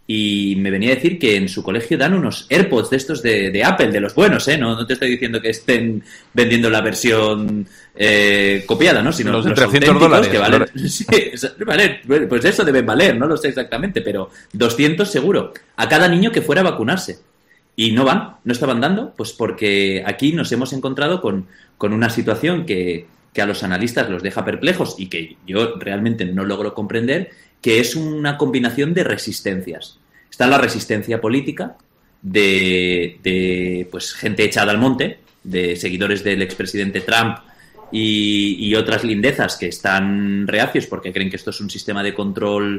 y me venía a decir que en su colegio dan unos AirPods de estos de, de Apple, de los buenos, ¿eh? No, no te estoy diciendo que estén vendiendo la versión eh, copiada, ¿no? Sino los los, de trescientos dólares, que valen... Sí, vale, pues eso deben valer, no lo sé exactamente, pero doscientos seguro. A cada niño que fuera a vacunarse. Y no van, no estaban dando, pues porque aquí nos hemos encontrado con, con una situación que, que a los analistas los deja perplejos y que yo realmente no logro comprender, que es una combinación de resistencias. Está la resistencia política de, de pues gente echada al monte, de seguidores del expresidente Trump y, y otras lindezas que están reacios porque creen que esto es un sistema de control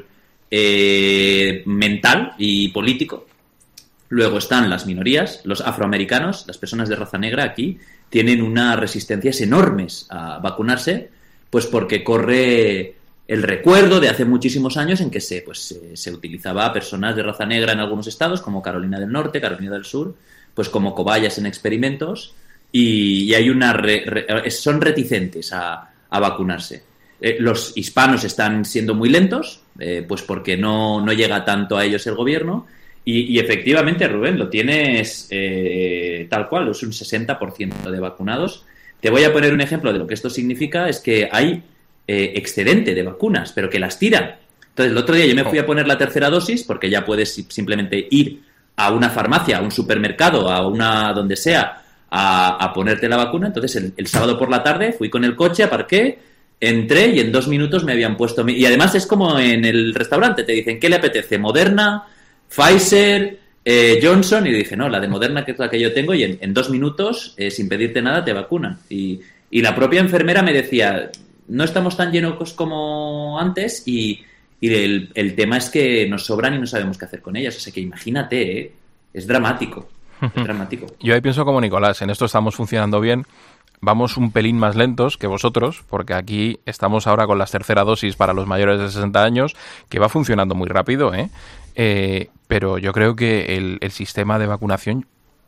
eh, mental y político. Luego están las minorías, los afroamericanos, las personas de raza negra aquí tienen unas resistencias enormes a vacunarse, pues porque corre el recuerdo de hace muchísimos años en que se, pues, se, se utilizaba a personas de raza negra en algunos estados, como Carolina del Norte, Carolina del Sur, pues como cobayas en experimentos, y, y hay una re, re, son reticentes a, a vacunarse. Eh, los hispanos están siendo muy lentos, eh, pues porque no, no llega tanto a ellos el gobierno. Y, y efectivamente, Rubén, lo tienes eh, tal cual, es un sesenta por ciento de vacunados. Te voy a poner un ejemplo de lo que esto significa, es que hay eh, excedente de vacunas, pero que las tiran. Entonces, el otro día yo me fui a poner la tercera dosis, porque ya puedes simplemente ir a una farmacia, a un supermercado, a una donde sea, a, a ponerte la vacuna. Entonces, el, el sábado por la tarde fui con el coche, aparqué, entré y en dos minutos me habían puesto... Mi... Y además es como en el restaurante, te dicen, ¿qué le apetece? ¿Moderna? Pfizer, eh, Johnson, y dije, no, la de Moderna, que es la que yo tengo, y en, en dos minutos, eh, sin pedirte nada, te vacunan. Y, y la propia enfermera me decía, no estamos tan llenos como antes, y, y el, el tema es que nos sobran y no sabemos qué hacer con ellas. O sea que imagínate, ¿eh? Es dramático, es dramático. Yo ahí pienso como Nicolás, en esto estamos funcionando bien. Vamos un pelín más lentos que vosotros, porque aquí estamos ahora con las tercera dosis para los mayores de sesenta años, que va funcionando muy rápido, ¿eh? Eh, pero yo creo que el, el sistema de vacunación,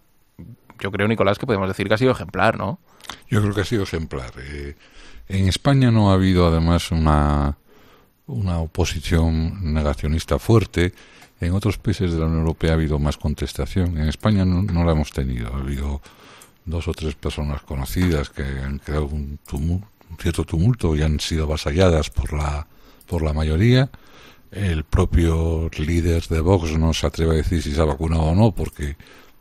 yo creo, Nicolás, que podemos decir que ha sido ejemplar, ¿no? Yo creo que ha sido ejemplar. Eh, en España no ha habido, además, una, una oposición negacionista fuerte. En otros países de la Unión Europea ha habido más contestación. En España no, no la hemos tenido. Ha habido dos o tres personas conocidas que han creado un, tumul, un cierto tumulto y han sido avasalladas por la, por la mayoría. El propio líder de Vox no se atreve a decir si se ha vacunado o no, porque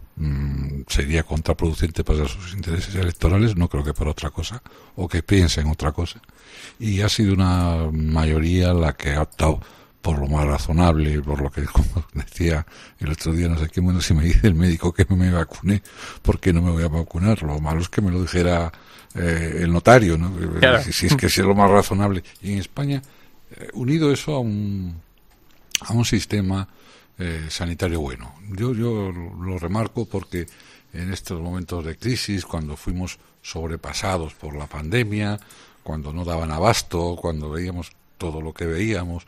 mmm, sería contraproducente para sus intereses electorales, no creo que para otra cosa, o que piense en otra cosa. Y ha sido una mayoría la que ha optado por lo más razonable, por lo que, como decía el otro día, no sé qué, bueno, si me dice el médico que me vacuné, ¿por qué no me voy a vacunar? Lo malo es que me lo dijera eh, el notario, ¿no? Claro. Si, si es que es lo más razonable. Y en España, eh, unido eso a un a un sistema eh, sanitario bueno. Yo, yo lo remarco porque en estos momentos de crisis, cuando fuimos sobrepasados por la pandemia, cuando no daban abasto, cuando veíamos todo lo que veíamos,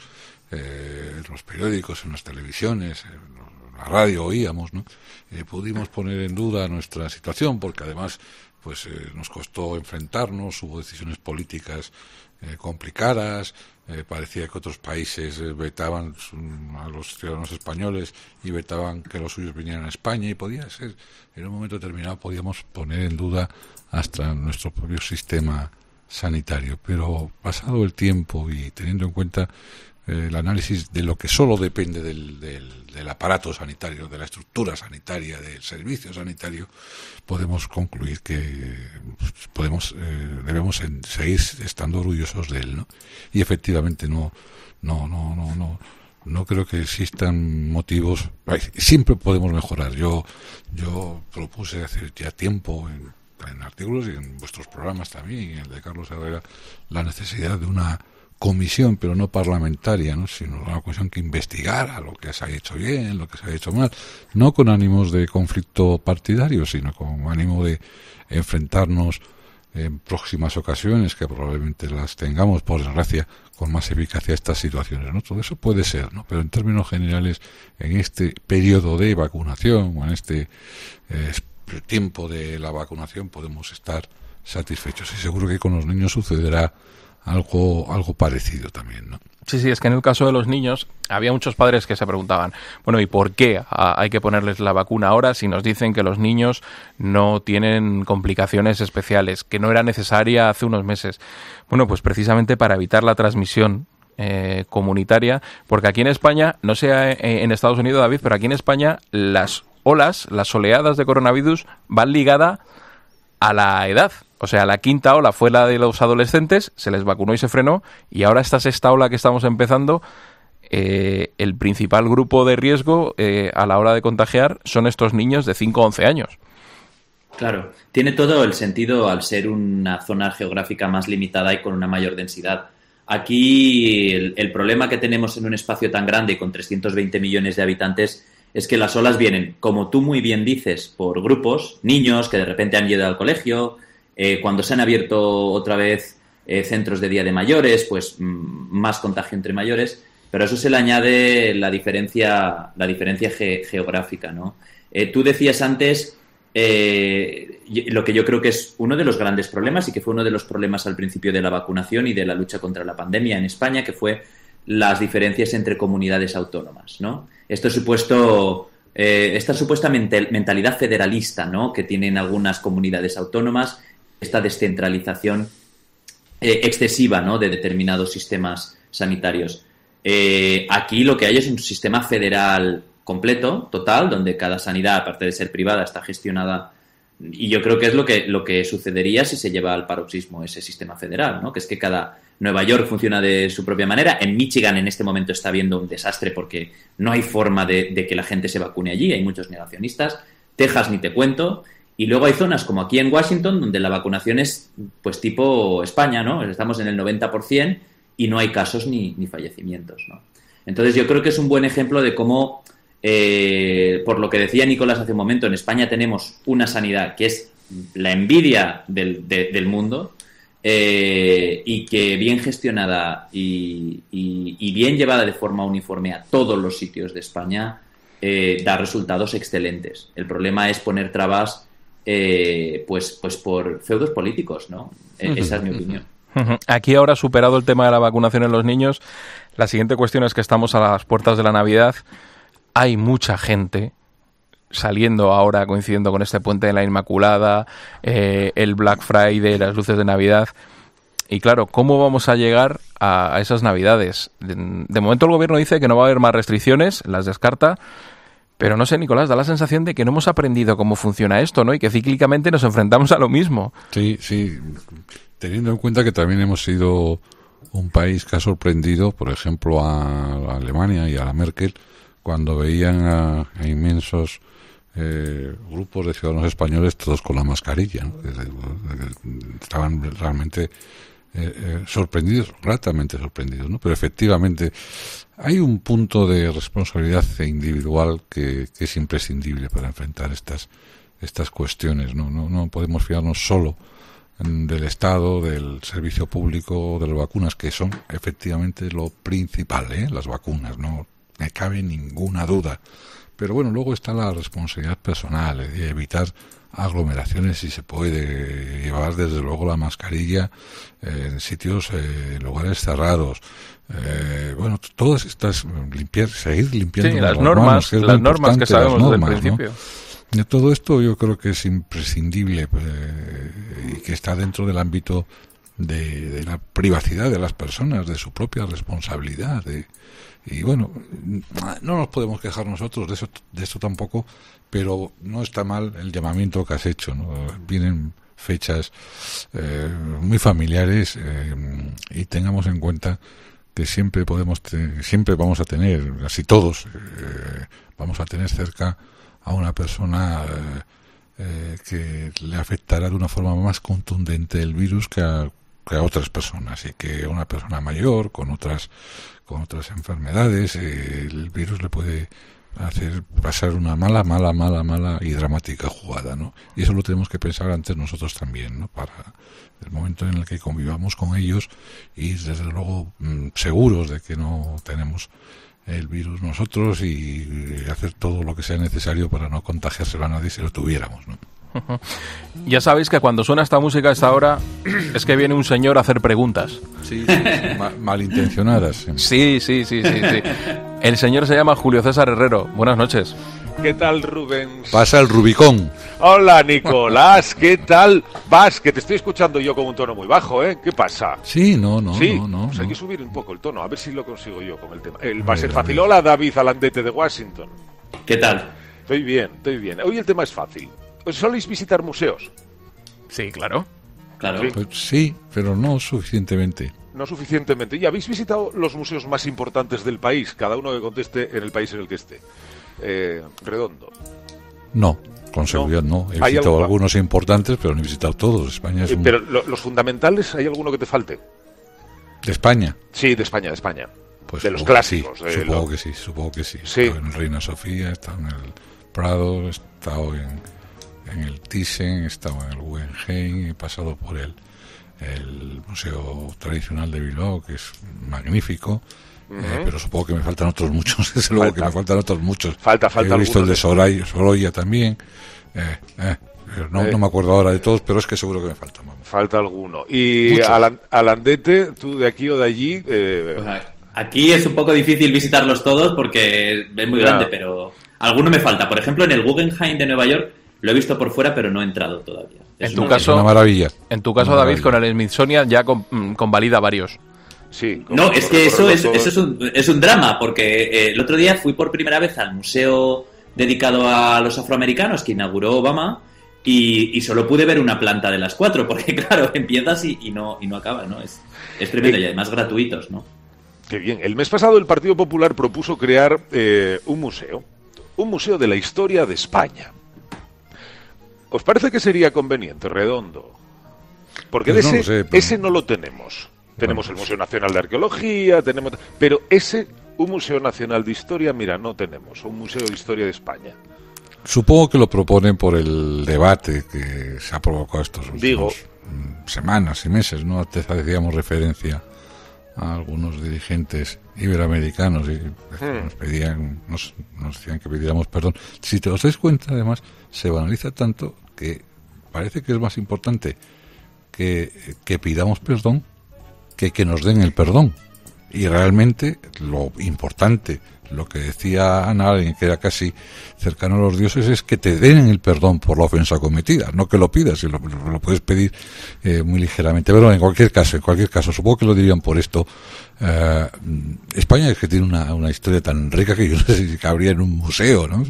eh, en los periódicos, en las televisiones, en la radio oíamos, ¿no? Eh, pudimos poner en duda nuestra situación, porque además pues eh, nos costó enfrentarnos, hubo decisiones políticas eh, complicadas, eh, parecía que otros países eh, vetaban a los ciudadanos españoles y vetaban que los suyos vinieran a España, y podía ser, en un momento determinado podíamos poner en duda hasta nuestro propio sistema sanitario. Pero pasado el tiempo y teniendo en cuenta eh, el análisis de lo que solo depende del, del, del aparato sanitario, de la estructura sanitaria, del servicio sanitario, podemos concluir que pues, podemos eh, debemos en, seguir estando orgullosos de él, ¿no? Y efectivamente no no no no no no creo que existan motivos. Siempre podemos mejorar. Yo yo propuse hace ya tiempo en en artículos y en vuestros programas también, y en el de Carlos Herrera, la necesidad de una comisión, pero no parlamentaria, ¿no? Sino una comisión que investigara lo que se ha hecho bien, lo que se ha hecho mal, no con ánimos de conflicto partidario, sino con ánimo de enfrentarnos en próximas ocasiones, que probablemente las tengamos, por desgracia, con más eficacia estas situaciones, ¿no? Todo eso puede ser, ¿no? Pero en términos generales, en este periodo de vacunación, o en este eh, el tiempo de la vacunación, podemos estar satisfechos, y seguro que con los niños sucederá algo algo parecido también, ¿no? Sí, sí, es que en el caso de los niños había muchos padres que se preguntaban, bueno, ¿y por qué hay que ponerles la vacuna ahora si nos dicen que los niños no tienen complicaciones especiales, que no era necesaria hace unos meses? Bueno, pues precisamente para evitar la transmisión eh, comunitaria, porque aquí en España, no sé eh, en Estados Unidos, David, pero aquí en España las olas, las oleadas de coronavirus van ligadas a la edad. O sea, la quinta ola fue la de los adolescentes, se les vacunó y se frenó, y ahora esta sexta ola que estamos empezando, eh, el principal grupo de riesgo eh, a la hora de contagiar son estos niños de cinco a once años. Claro, tiene todo el sentido al ser una zona geográfica más limitada y con una mayor densidad. Aquí el, el problema que tenemos en un espacio tan grande con trescientos veinte millones de habitantes es que las olas vienen, como tú muy bien dices, por grupos, niños que de repente han ido al colegio, eh, cuando se han abierto otra vez eh, centros de día de mayores, pues m- más contagio entre mayores, pero a eso se le añade la diferencia, la diferencia ge- geográfica, ¿no? Eh, tú decías antes eh, lo que yo creo que es uno de los grandes problemas y que fue uno de los problemas al principio de la vacunación y de la lucha contra la pandemia en España, que fue las diferencias entre comunidades autónomas, ¿no? Esto supuesto, eh, esta supuesta mental, mentalidad federalista, ¿no?, que tienen algunas comunidades autónomas, esta descentralización eh, excesiva, ¿no?, de determinados sistemas sanitarios. Eh, aquí lo que hay es un sistema federal completo, total, donde cada sanidad, aparte de ser privada, está gestionada. Y yo creo que es lo que, lo que sucedería si se lleva al paroxismo ese sistema federal, ¿no? Que es que cada Nueva York funciona de su propia manera. En Michigan en este momento está habiendo un desastre porque no hay forma de, de que la gente se vacune allí. Hay muchos negacionistas. Texas ni te cuento. Y luego hay zonas como aquí en Washington donde la vacunación es pues tipo España, ¿no? Estamos en el noventa por ciento y no hay casos ni, ni fallecimientos, ¿no? Entonces yo creo que es un buen ejemplo de cómo... Eh, por lo que decía Nicolás hace un momento, en España tenemos una sanidad que es la envidia del, de, del mundo eh, y que bien gestionada y, y, y bien llevada de forma uniforme a todos los sitios de España eh, da resultados excelentes. El problema es poner trabas eh, pues, pues por feudos políticos, ¿no? Uh-huh. Esa es mi opinión. Uh-huh. Aquí ahora superado el tema de la vacunación en los niños, la siguiente cuestión es que estamos a las puertas de la Navidad. Hay mucha gente saliendo ahora, coincidiendo con este puente de la Inmaculada, eh, el Black Friday, las luces de Navidad. Y claro, ¿cómo vamos a llegar a, a esas Navidades? De, de momento el gobierno dice que no va a haber más restricciones, las descarta, pero no sé, Nicolás, da la sensación de que no hemos aprendido cómo funciona esto, ¿no? Y que cíclicamente nos enfrentamos a lo mismo. Sí, sí, teniendo en cuenta que también hemos sido un país que ha sorprendido, por ejemplo, a Alemania y a la Merkel, cuando veían a, a inmensos eh, grupos de ciudadanos españoles todos con la mascarilla, ¿no? Estaban realmente eh, eh, sorprendidos, gratamente sorprendidos, ¿no? Pero efectivamente hay un punto de responsabilidad individual que, que es imprescindible para enfrentar estas estas cuestiones, ¿no? No, no podemos fiarnos solo del Estado, del servicio público, de las vacunas, que son efectivamente lo principal, ¿eh? Las vacunas, no me cabe ninguna duda. Pero bueno, luego está la responsabilidad personal, de evitar aglomeraciones si se puede, llevar desde luego la mascarilla eh, en sitios, eh, en lugares cerrados. Eh, bueno, todas estas, limpiar, seguir limpiando sí, las normas, manos, que las normas que sabemos normas, desde el principio. ¿no? De todo esto yo creo que es imprescindible eh, y que está dentro del ámbito de, de la privacidad de las personas, de su propia responsabilidad, de, y bueno, no nos podemos quejar nosotros de eso, de esto tampoco, pero no está mal el llamamiento que has hecho, ¿no? Vienen fechas eh, muy familiares eh, y tengamos en cuenta que siempre podemos te- siempre vamos a tener, así todos eh, vamos a tener cerca a una persona eh, eh, que le afectará de una forma más contundente el virus que a, que a otras personas, y que a una persona mayor con otras con otras enfermedades eh, el virus le puede hacer pasar una mala, mala, mala, mala y dramática jugada, ¿no? Y eso lo tenemos que pensar antes nosotros también, ¿no? Para el momento en el que convivamos con ellos y desde luego mmm, seguros de que no tenemos el virus nosotros, y hacer todo lo que sea necesario para no contagiárselo a nadie si lo tuviéramos, ¿no? Ya sabéis que cuando suena esta música a esta hora es que viene un señor a hacer preguntas. Sí, sí, mal, malintencionadas. Sí, sí, sí, sí, sí. El señor se llama Julio César Herrero. Buenas noches. ¿Qué tal, Rubens? Pasa el Rubicón. Hola, Nicolás. ¿Qué tal vas? Que te estoy escuchando yo con un tono muy bajo, ¿eh? ¿Qué pasa? Sí, no, no, sí, no, no. Pues no. hay que subir un poco el tono, a ver si lo consigo yo con el tema. El, va a ser fácil. Hola, David Alandete de Washington. ¿Qué tal? Estoy bien, estoy bien. Hoy el tema es fácil. ¿Soléis visitar museos? Sí, claro. Claro. Pues sí, pero no suficientemente. No suficientemente. ¿Y habéis visitado los museos más importantes del país? Cada uno que conteste en el país en el que esté. Eh, Redondo. No, con seguridad no. no. He visitado algo... algunos importantes, pero no he visitado todos. España es eh, un... Pero lo, los fundamentales, ¿hay alguno que te falte? ¿De España? Sí, de España, de España. Pues de los clásicos. Sí, de supongo lo... que sí, supongo que sí. He sí. estado en Reina Sofía, he estado en el Prado, he estado en, en el Thyssen, he estado en el Guggenheim, he pasado por el, el Museo Tradicional de Bilbao, que es magnífico. Uh-huh. eh, pero supongo que me faltan otros muchos, desde luego que me faltan otros muchos. Falta, falta. He visto el de Soraya, Sorolla también. Eh, eh, no, eh. no me acuerdo ahora de todos, pero es que seguro que me falta. Vamos. Falta alguno. Y Alan, Alandete, tú de aquí o de allí. Eh... Pues aquí es un poco difícil visitarlos todos porque es muy grande, ya. Pero alguno me falta. Por ejemplo, en el Guggenheim de Nueva York lo he visto por fuera, pero no he entrado todavía. Es en tu caso, una maravilla. En tu caso, una David, maravilla. con el Smithsonian ya con, convalida varios. Sí. No, es que eso es, eso es un, es un drama, porque eh, el otro día fui por primera vez al museo dedicado a los afroamericanos que inauguró Obama y, y solo pude ver una planta de las cuatro, porque claro, empiezas y, y no y no acabas, ¿no? Es, es tremendo y además gratuitos, ¿no? Qué bien. El mes pasado el Partido Popular propuso crear eh, un museo, un museo de la historia de España. ¿Os parece que sería conveniente, Redondo? Porque pues de no ese, sé, pero... ese no lo tenemos. Tenemos el Museo Nacional de Arqueología, tenemos, pero ese, un Museo Nacional de Historia, mira, no tenemos, un Museo de Historia de España. Supongo que lo proponen por el debate que se ha provocado estos últimos Digo, semanas y meses, ¿no? Antes hacíamos referencia a algunos dirigentes iberoamericanos y hmm. nos pedían, nos, nos decían que pidiéramos perdón. Si te os dais cuenta, además, se banaliza tanto que parece que es más importante que, que pidamos perdón que que nos den el perdón. Y realmente lo importante, lo que decía Ana, que era casi cercano a los dioses, es que te den el perdón por la ofensa cometida, no que lo pidas, lo, lo puedes pedir eh, muy ligeramente. Pero en cualquier caso, en cualquier caso, supongo que lo dirían por esto. Eh, España es que tiene una, una historia tan rica que yo no sé si cabría en un museo, ¿no?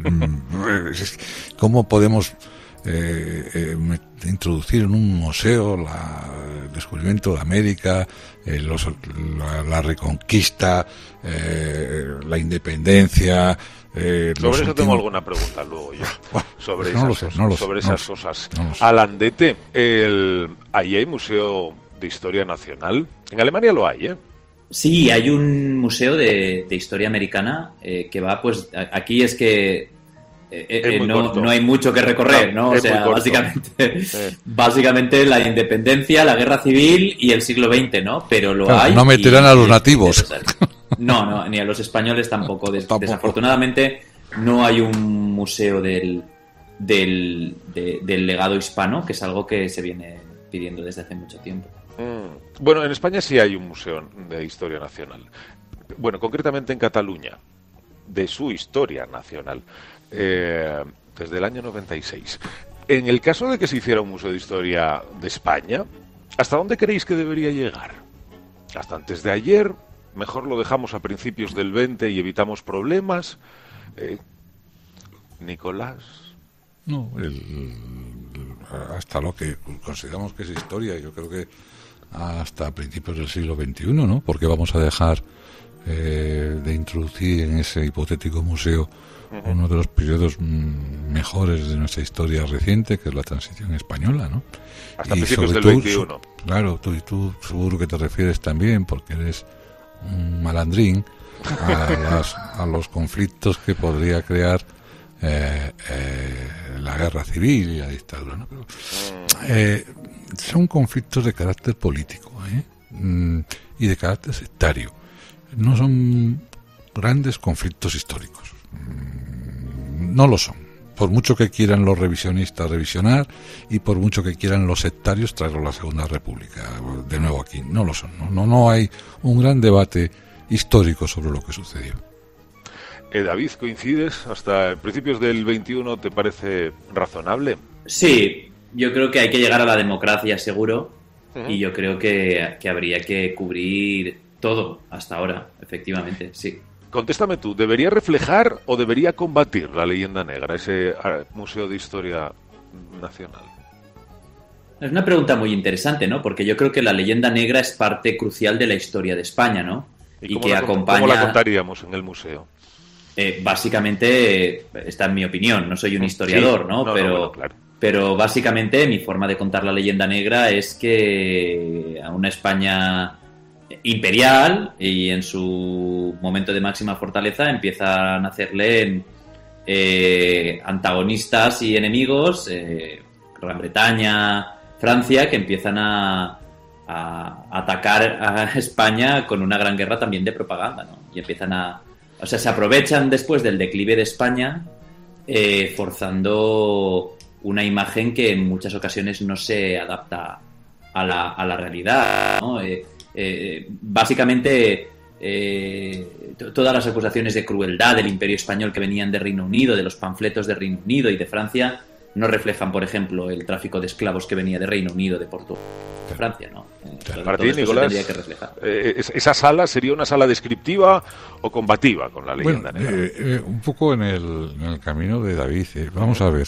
¿Cómo podemos eh, eh, introducir en un museo la, el descubrimiento de América, eh, los, la, la reconquista, eh, la independencia? Eh, sobre eso últimos... tengo alguna pregunta luego yo. Sobre no esas, lo sé, cosas, no lo sobre sé, no esas lo sé, cosas. No lo sé. Alandete, el, ahí hay Museo de Historia Nacional. En Alemania lo hay, ¿eh? Sí, hay un museo de, de historia americana eh, que va, pues, a, aquí es que eh, eh, no, no hay mucho que recorrer, ¿no? No, o sea, básicamente, eh. básicamente la independencia, la guerra civil y el siglo veinte, ¿no? Pero lo claro, hay. No meterán y, a los nativos. No, no, ni a los españoles tampoco. Des, tampoco. Desafortunadamente, no hay un museo del, del, de, del legado hispano, que es algo que se viene pidiendo desde hace mucho tiempo. Mm. Bueno, en España sí hay un museo de historia nacional. Bueno, concretamente en Cataluña, de su historia nacional, eh, desde el año noventa y seis. En el caso de que se hiciera un museo de historia de España, ¿hasta dónde creéis que debería llegar? ¿Hasta antes de ayer? ¿Mejor lo dejamos a principios del veinte y evitamos problemas? Eh, Nicolás. No, el, hasta lo que consideramos que es historia, yo creo que hasta principios del siglo veintiuno, ¿no? Porque vamos a dejar eh, de introducir en ese hipotético museo uh-huh. uno de los periodos mm, mejores de nuestra historia reciente, que es la transición española, ¿no? Hasta y principios del tú, veintiuno. Su, claro, tú y tú seguro que te refieres también, porque eres un malandrín, a, las, a los conflictos que podría crear eh, eh, la guerra civil y la dictadura, ¿no? Pero, eh, son conflictos de carácter político, ¿eh? mm, y de carácter sectario. No son grandes conflictos históricos. Mm, no lo son. Por mucho que quieran los revisionistas revisionar y por mucho que quieran los sectarios traerlo a la Segunda República de nuevo aquí. No lo son. No, no, no hay un gran debate histórico sobre lo que sucedió. Eh, David, ¿coincides? ¿Hasta principios del veintiuno te parece razonable? Sí. Yo creo que hay que llegar a la democracia, seguro, uh-huh. y yo creo que, que habría que cubrir todo hasta ahora, efectivamente, sí. Contéstame tú, ¿debería reflejar o debería combatir la leyenda negra, ese uh, Museo de Historia Nacional? Es una pregunta muy interesante, ¿no? Porque yo creo que la leyenda negra es parte crucial de la historia de España, ¿no? ¿Y, y cómo, que la, acompaña... cómo la contaríamos en el museo? Eh, básicamente, esta es mi opinión, no soy un historiador, sí, ¿no? no pero, no, bueno, claro. pero básicamente mi forma de contar la leyenda negra es que a una España imperial y en su momento de máxima fortaleza empiezan a hacerle eh, antagonistas y enemigos, eh, Gran Bretaña, Francia, que empiezan a, a atacar a España con una gran guerra también de propaganda, ¿no? Y empiezan a... O sea, se aprovechan después del declive de España eh, forzando una imagen que en muchas ocasiones no se adapta a la, a la realidad, ¿no? Eh, eh, básicamente, eh, t- todas las acusaciones de crueldad del Imperio Español que venían de Reino Unido, de los panfletos de Reino Unido y de Francia, no reflejan, por ejemplo, el tráfico de esclavos que venía de Reino Unido, de Portugal, de Francia, ¿no? Eh, Martín, Nicolás, que eh, ¿esa sala sería una sala descriptiva o combativa con la leyenda bueno, negra? Eh, eh, un poco en el, en el camino de David. Eh, vamos a ver,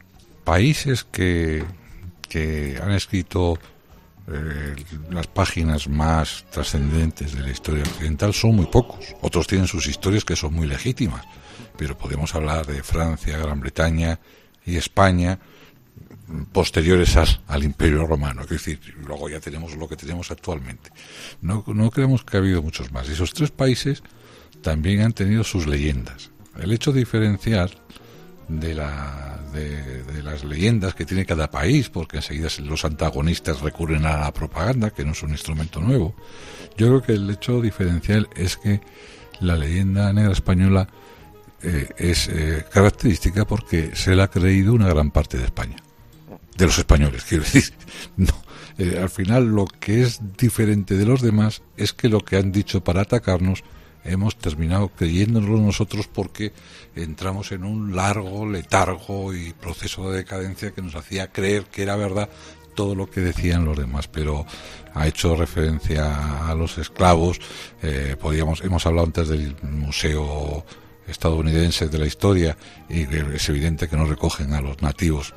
países que, que han escrito eh, las páginas más trascendentes de la historia occidental son muy pocos. Otros tienen sus historias que son muy legítimas, pero podemos hablar de Francia, Gran Bretaña y España, posteriores al, al Imperio Romano, es decir, luego ya tenemos lo que tenemos actualmente. No, no creemos que ha habido muchos más. Esos tres países también han tenido sus leyendas. El hecho de diferenciar de, la, de, de las leyendas que tiene cada país, porque enseguida los antagonistas recurren a la propaganda, que no es un instrumento nuevo, yo creo que el hecho diferencial es que la leyenda negra española eh, es eh, característica porque se la ha creído una gran parte de España. De los españoles, quiero decir. No, eh, al final lo que es diferente de los demás es que lo que han dicho para atacarnos hemos terminado creyéndolo nosotros porque entramos en un largo letargo y proceso de decadencia que nos hacía creer que era verdad todo lo que decían los demás. Pero ha hecho referencia a los esclavos, eh, podíamos, hemos hablado antes del museo estadounidense de la historia, y es evidente que no recogen a los nativos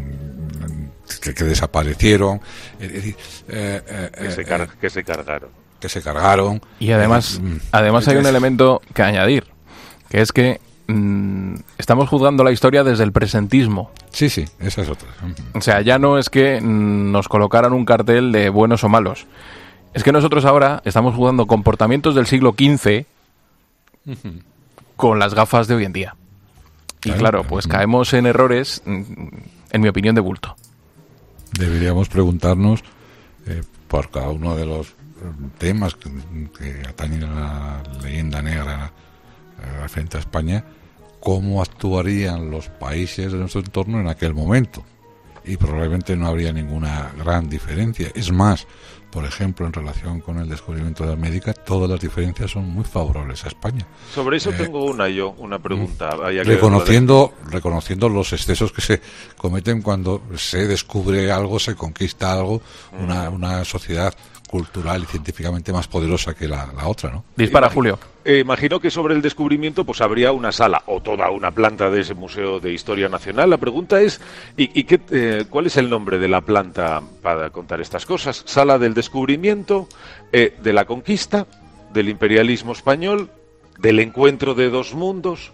mmm, que, que desaparecieron, es decir, eh, eh, que, se car- que se cargaron que se cargaron y además eh, además hay un elemento que añadir, que es que mmm, estamos juzgando la historia desde el presentismo. Sí, sí, esa es otra. O sea, ya no es que mmm, nos colocaran un cartel de buenos o malos, es que nosotros ahora estamos juzgando comportamientos del siglo quince uh-huh. con las gafas de hoy en día. Y claro, claro pues claro. caemos en errores, en mi opinión, de bulto. Deberíamos preguntarnos eh, por cada uno de los temas que, que atañen a la leyenda negra eh, frente a España, cómo actuarían los países de nuestro entorno en aquel momento. Y probablemente no habría ninguna gran diferencia. Es más, por ejemplo, en relación con el descubrimiento de América, todas las diferencias son muy favorables a España. Sobre eso eh, tengo una yo, una pregunta. Vaya que reconociendo, de... reconociendo los excesos que se cometen cuando se descubre algo, se conquista algo, mm. una, una sociedad cultural y científicamente más poderosa que la, la otra, ¿no? Dispara, Julio. Eh, imagino que sobre el descubrimiento pues habría una sala o toda una planta de ese Museo de Historia Nacional. La pregunta es, ¿y, y qué, eh, cuál es el nombre de la planta para contar estas cosas? Sala del descubrimiento, eh, de la conquista, del imperialismo español, del encuentro de dos mundos.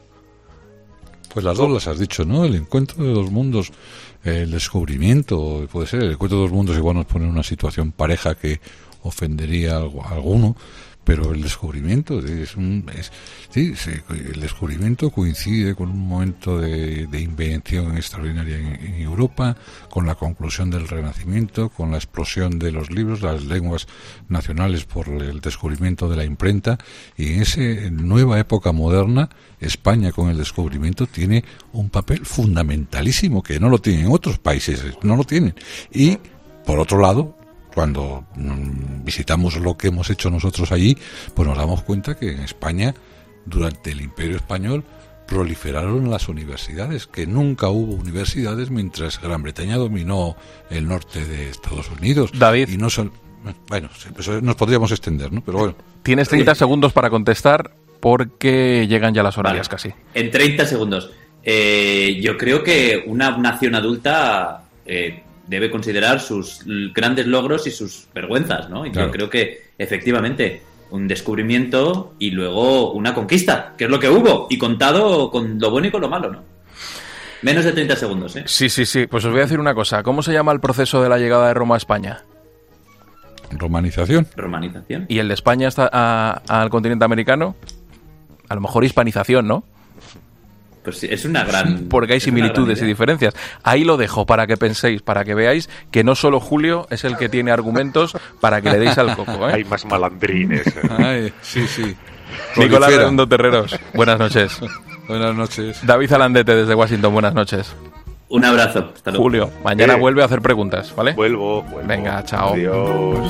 Pues las dos las has dicho, ¿no? El encuentro de dos mundos, el descubrimiento, puede ser, el encuentro de dos mundos igual nos pone en una situación pareja que ofendería a alguno, pero el descubrimiento es un es, sí, sí, el descubrimiento coincide con un momento de, de invención extraordinaria en, en Europa, con la conclusión del Renacimiento, con la explosión de los libros, las lenguas nacionales por el descubrimiento de la imprenta, y en esa nueva época moderna España con el descubrimiento tiene un papel fundamentalísimo que no lo tienen otros países, no lo tienen. Y por otro lado, cuando mm, visitamos lo que hemos hecho nosotros allí, pues nos damos cuenta que en España, durante el Imperio Español, proliferaron las universidades, que nunca hubo universidades mientras Gran Bretaña dominó el norte de Estados Unidos. David. Y no son, bueno, pues nos podríamos extender, ¿no? Pero bueno. Tienes treinta segundos para contestar porque llegan ya las horarias, vale, casi. En treinta segundos. Eh, yo creo que una nación adulta... Eh, debe considerar sus grandes logros y sus vergüenzas, ¿no? Y claro. Yo creo que, efectivamente, un descubrimiento y luego una conquista, que es lo que hubo, y contado con lo bueno y con lo malo, ¿no? Menos de treinta segundos, ¿eh? Sí, sí, sí. Pues os voy a decir una cosa. ¿Cómo se llama el proceso de la llegada de Roma a España? Romanización. Romanización. ¿Y el de España hasta a, al continente americano? A lo mejor hispanización, ¿no? Pues sí, es una gran... Porque hay similitudes y diferencias. Ahí lo dejo para que penséis, para que veáis que no solo Julio es el que tiene argumentos para que le deis al coco, ¿eh? Hay más malandrines. ¿eh? Ay, sí, sí. Nicolás Redondo Terreros, buenas noches. Buenas noches. David Alandete desde Washington, buenas noches. Un abrazo. Hasta luego. Julio, mañana Eh, vuelve a hacer preguntas, ¿vale? Vuelvo, vuelvo. Venga, chao. Adiós.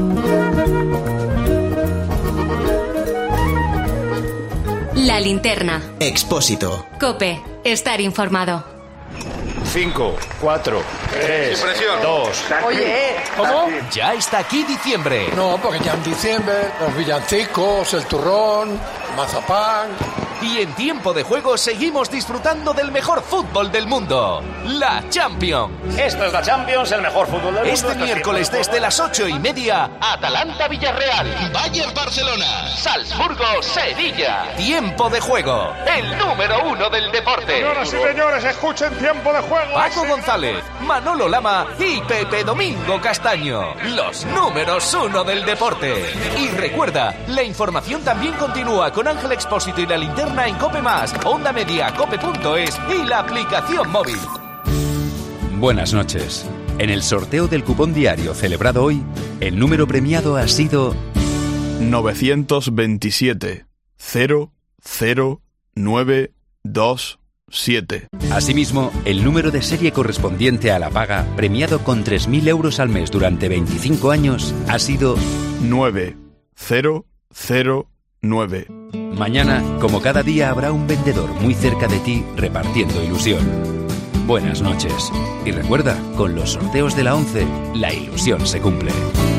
La linterna. Expósito. COPE. Estar informado. cinco, cuatro, tres, dos. Oye, ¿cómo? Ya está aquí diciembre. No, porque ya en diciembre los villancicos, el turrón, mazapán. Y en tiempo de juego seguimos disfrutando del mejor fútbol del mundo, la Champions. Esto es la Champions, el mejor fútbol del mundo. Este miércoles desde las ocho y media, Atalanta-Villarreal, Bayern-Barcelona, Salzburgo-Sevilla. Tiempo de juego, el número uno del deporte. Señoras y señores, escuchen tiempo de juego. Paco González, Manolo Lama y Pepe Domingo Castaño, los números uno del deporte. Y recuerda, la información también continúa con Ángel Expósito y la linterna en Cope Más, Onda Media, cope punto es y la aplicación móvil. Buenas noches. En el sorteo del cupón diario celebrado hoy, el número premiado ha sido novecientos veintisiete cero cero nueve dos siete. Asimismo, el número de serie correspondiente a la paga, premiado con tres mil euros al mes durante veinticinco años, ha sido nueve cero cero nueve. Mañana, como cada día, habrá un vendedor muy cerca de ti repartiendo ilusión. Buenas noches. Y recuerda, con los sorteos de la once, la ilusión se cumple.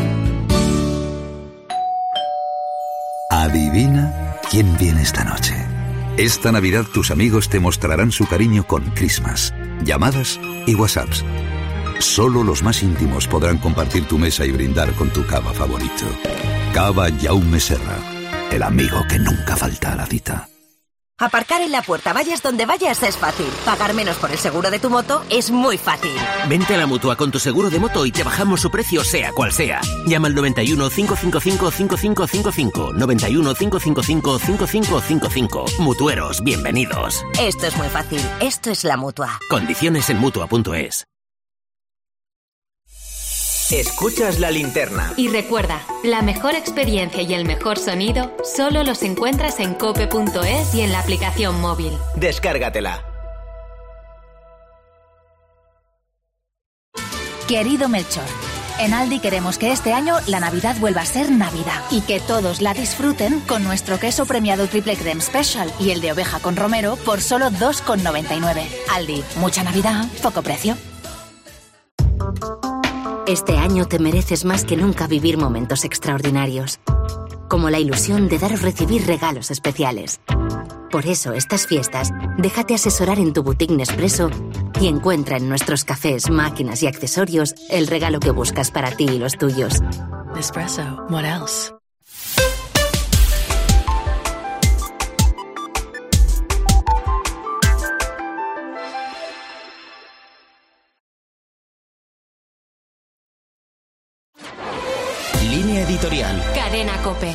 Adivina quién viene esta noche. Esta Navidad tus amigos te mostrarán su cariño con Christmas, llamadas y WhatsApps. Solo los más íntimos podrán compartir tu mesa y brindar con tu cava favorito. Cava Jaume Serra, el amigo que nunca falta a la cita. Aparcar en la puerta, vayas donde vayas, es fácil. Pagar menos por el seguro de tu moto es muy fácil. Vente a la Mutua con tu seguro de moto y te bajamos su precio sea cual sea. Llama al noventa y uno, cinco cinco cinco, cinco cinco cinco cinco. noventa y uno, cinco cinco cinco, cinco cinco cinco cinco. Mutueros, bienvenidos. Esto es muy fácil. Esto es la Mutua. Condiciones en Mutua punto es. Escuchas la linterna. Y recuerda, la mejor experiencia y el mejor sonido solo los encuentras en cope punto es y en la aplicación móvil. Descárgatela. Querido Melchor, en Aldi queremos que este año la Navidad vuelva a ser Navidad y que todos la disfruten con nuestro queso premiado Triple Creme Special y el de oveja con romero por solo dos con noventa y nueve. Aldi, mucha Navidad, poco precio. Este año te mereces más que nunca vivir momentos extraordinarios, como la ilusión de dar o recibir regalos especiales. Por eso, estas fiestas, déjate asesorar en tu boutique Nespresso y encuentra en nuestros cafés, máquinas y accesorios el regalo que buscas para ti y los tuyos. Nespresso, what else? Línea editorial. Cadena COPE.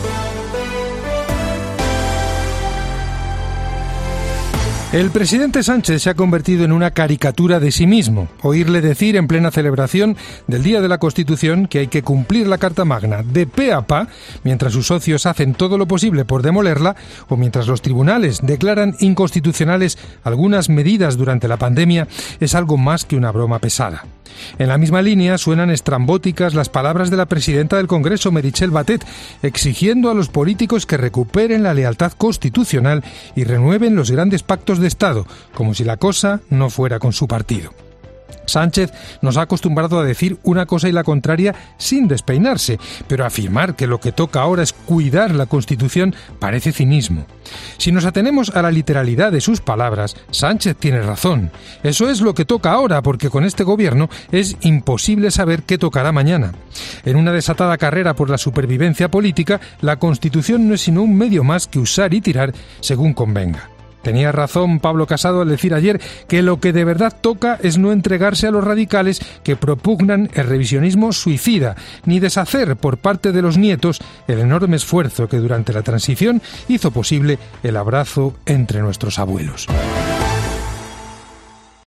El presidente Sánchez se ha convertido en una caricatura de sí mismo. Oírle decir en plena celebración del Día de la Constitución que hay que cumplir la Carta Magna de pe a pa, mientras sus socios hacen todo lo posible por demolerla, o mientras los tribunales declaran inconstitucionales algunas medidas durante la pandemia, es algo más que una broma pesada. En la misma línea suenan estrambóticas las palabras de la presidenta del Congreso, Meritxell Batet, exigiendo a los políticos que recuperen la lealtad constitucional y renueven los grandes pactos de Estado, como si la cosa no fuera con su partido. Sánchez nos ha acostumbrado a decir una cosa y la contraria sin despeinarse, pero afirmar que lo que toca ahora es cuidar la Constitución parece cinismo. Si nos atenemos a la literalidad de sus palabras, Sánchez tiene razón. Eso es lo que toca ahora, porque con este gobierno es imposible saber qué tocará mañana. En una desatada carrera por la supervivencia política, la Constitución no es sino un medio más que usar y tirar según convenga. Tenía razón Pablo Casado al decir ayer que lo que de verdad toca es no entregarse a los radicales que propugnan el revisionismo suicida, ni deshacer por parte de los nietos el enorme esfuerzo que durante la transición hizo posible el abrazo entre nuestros abuelos.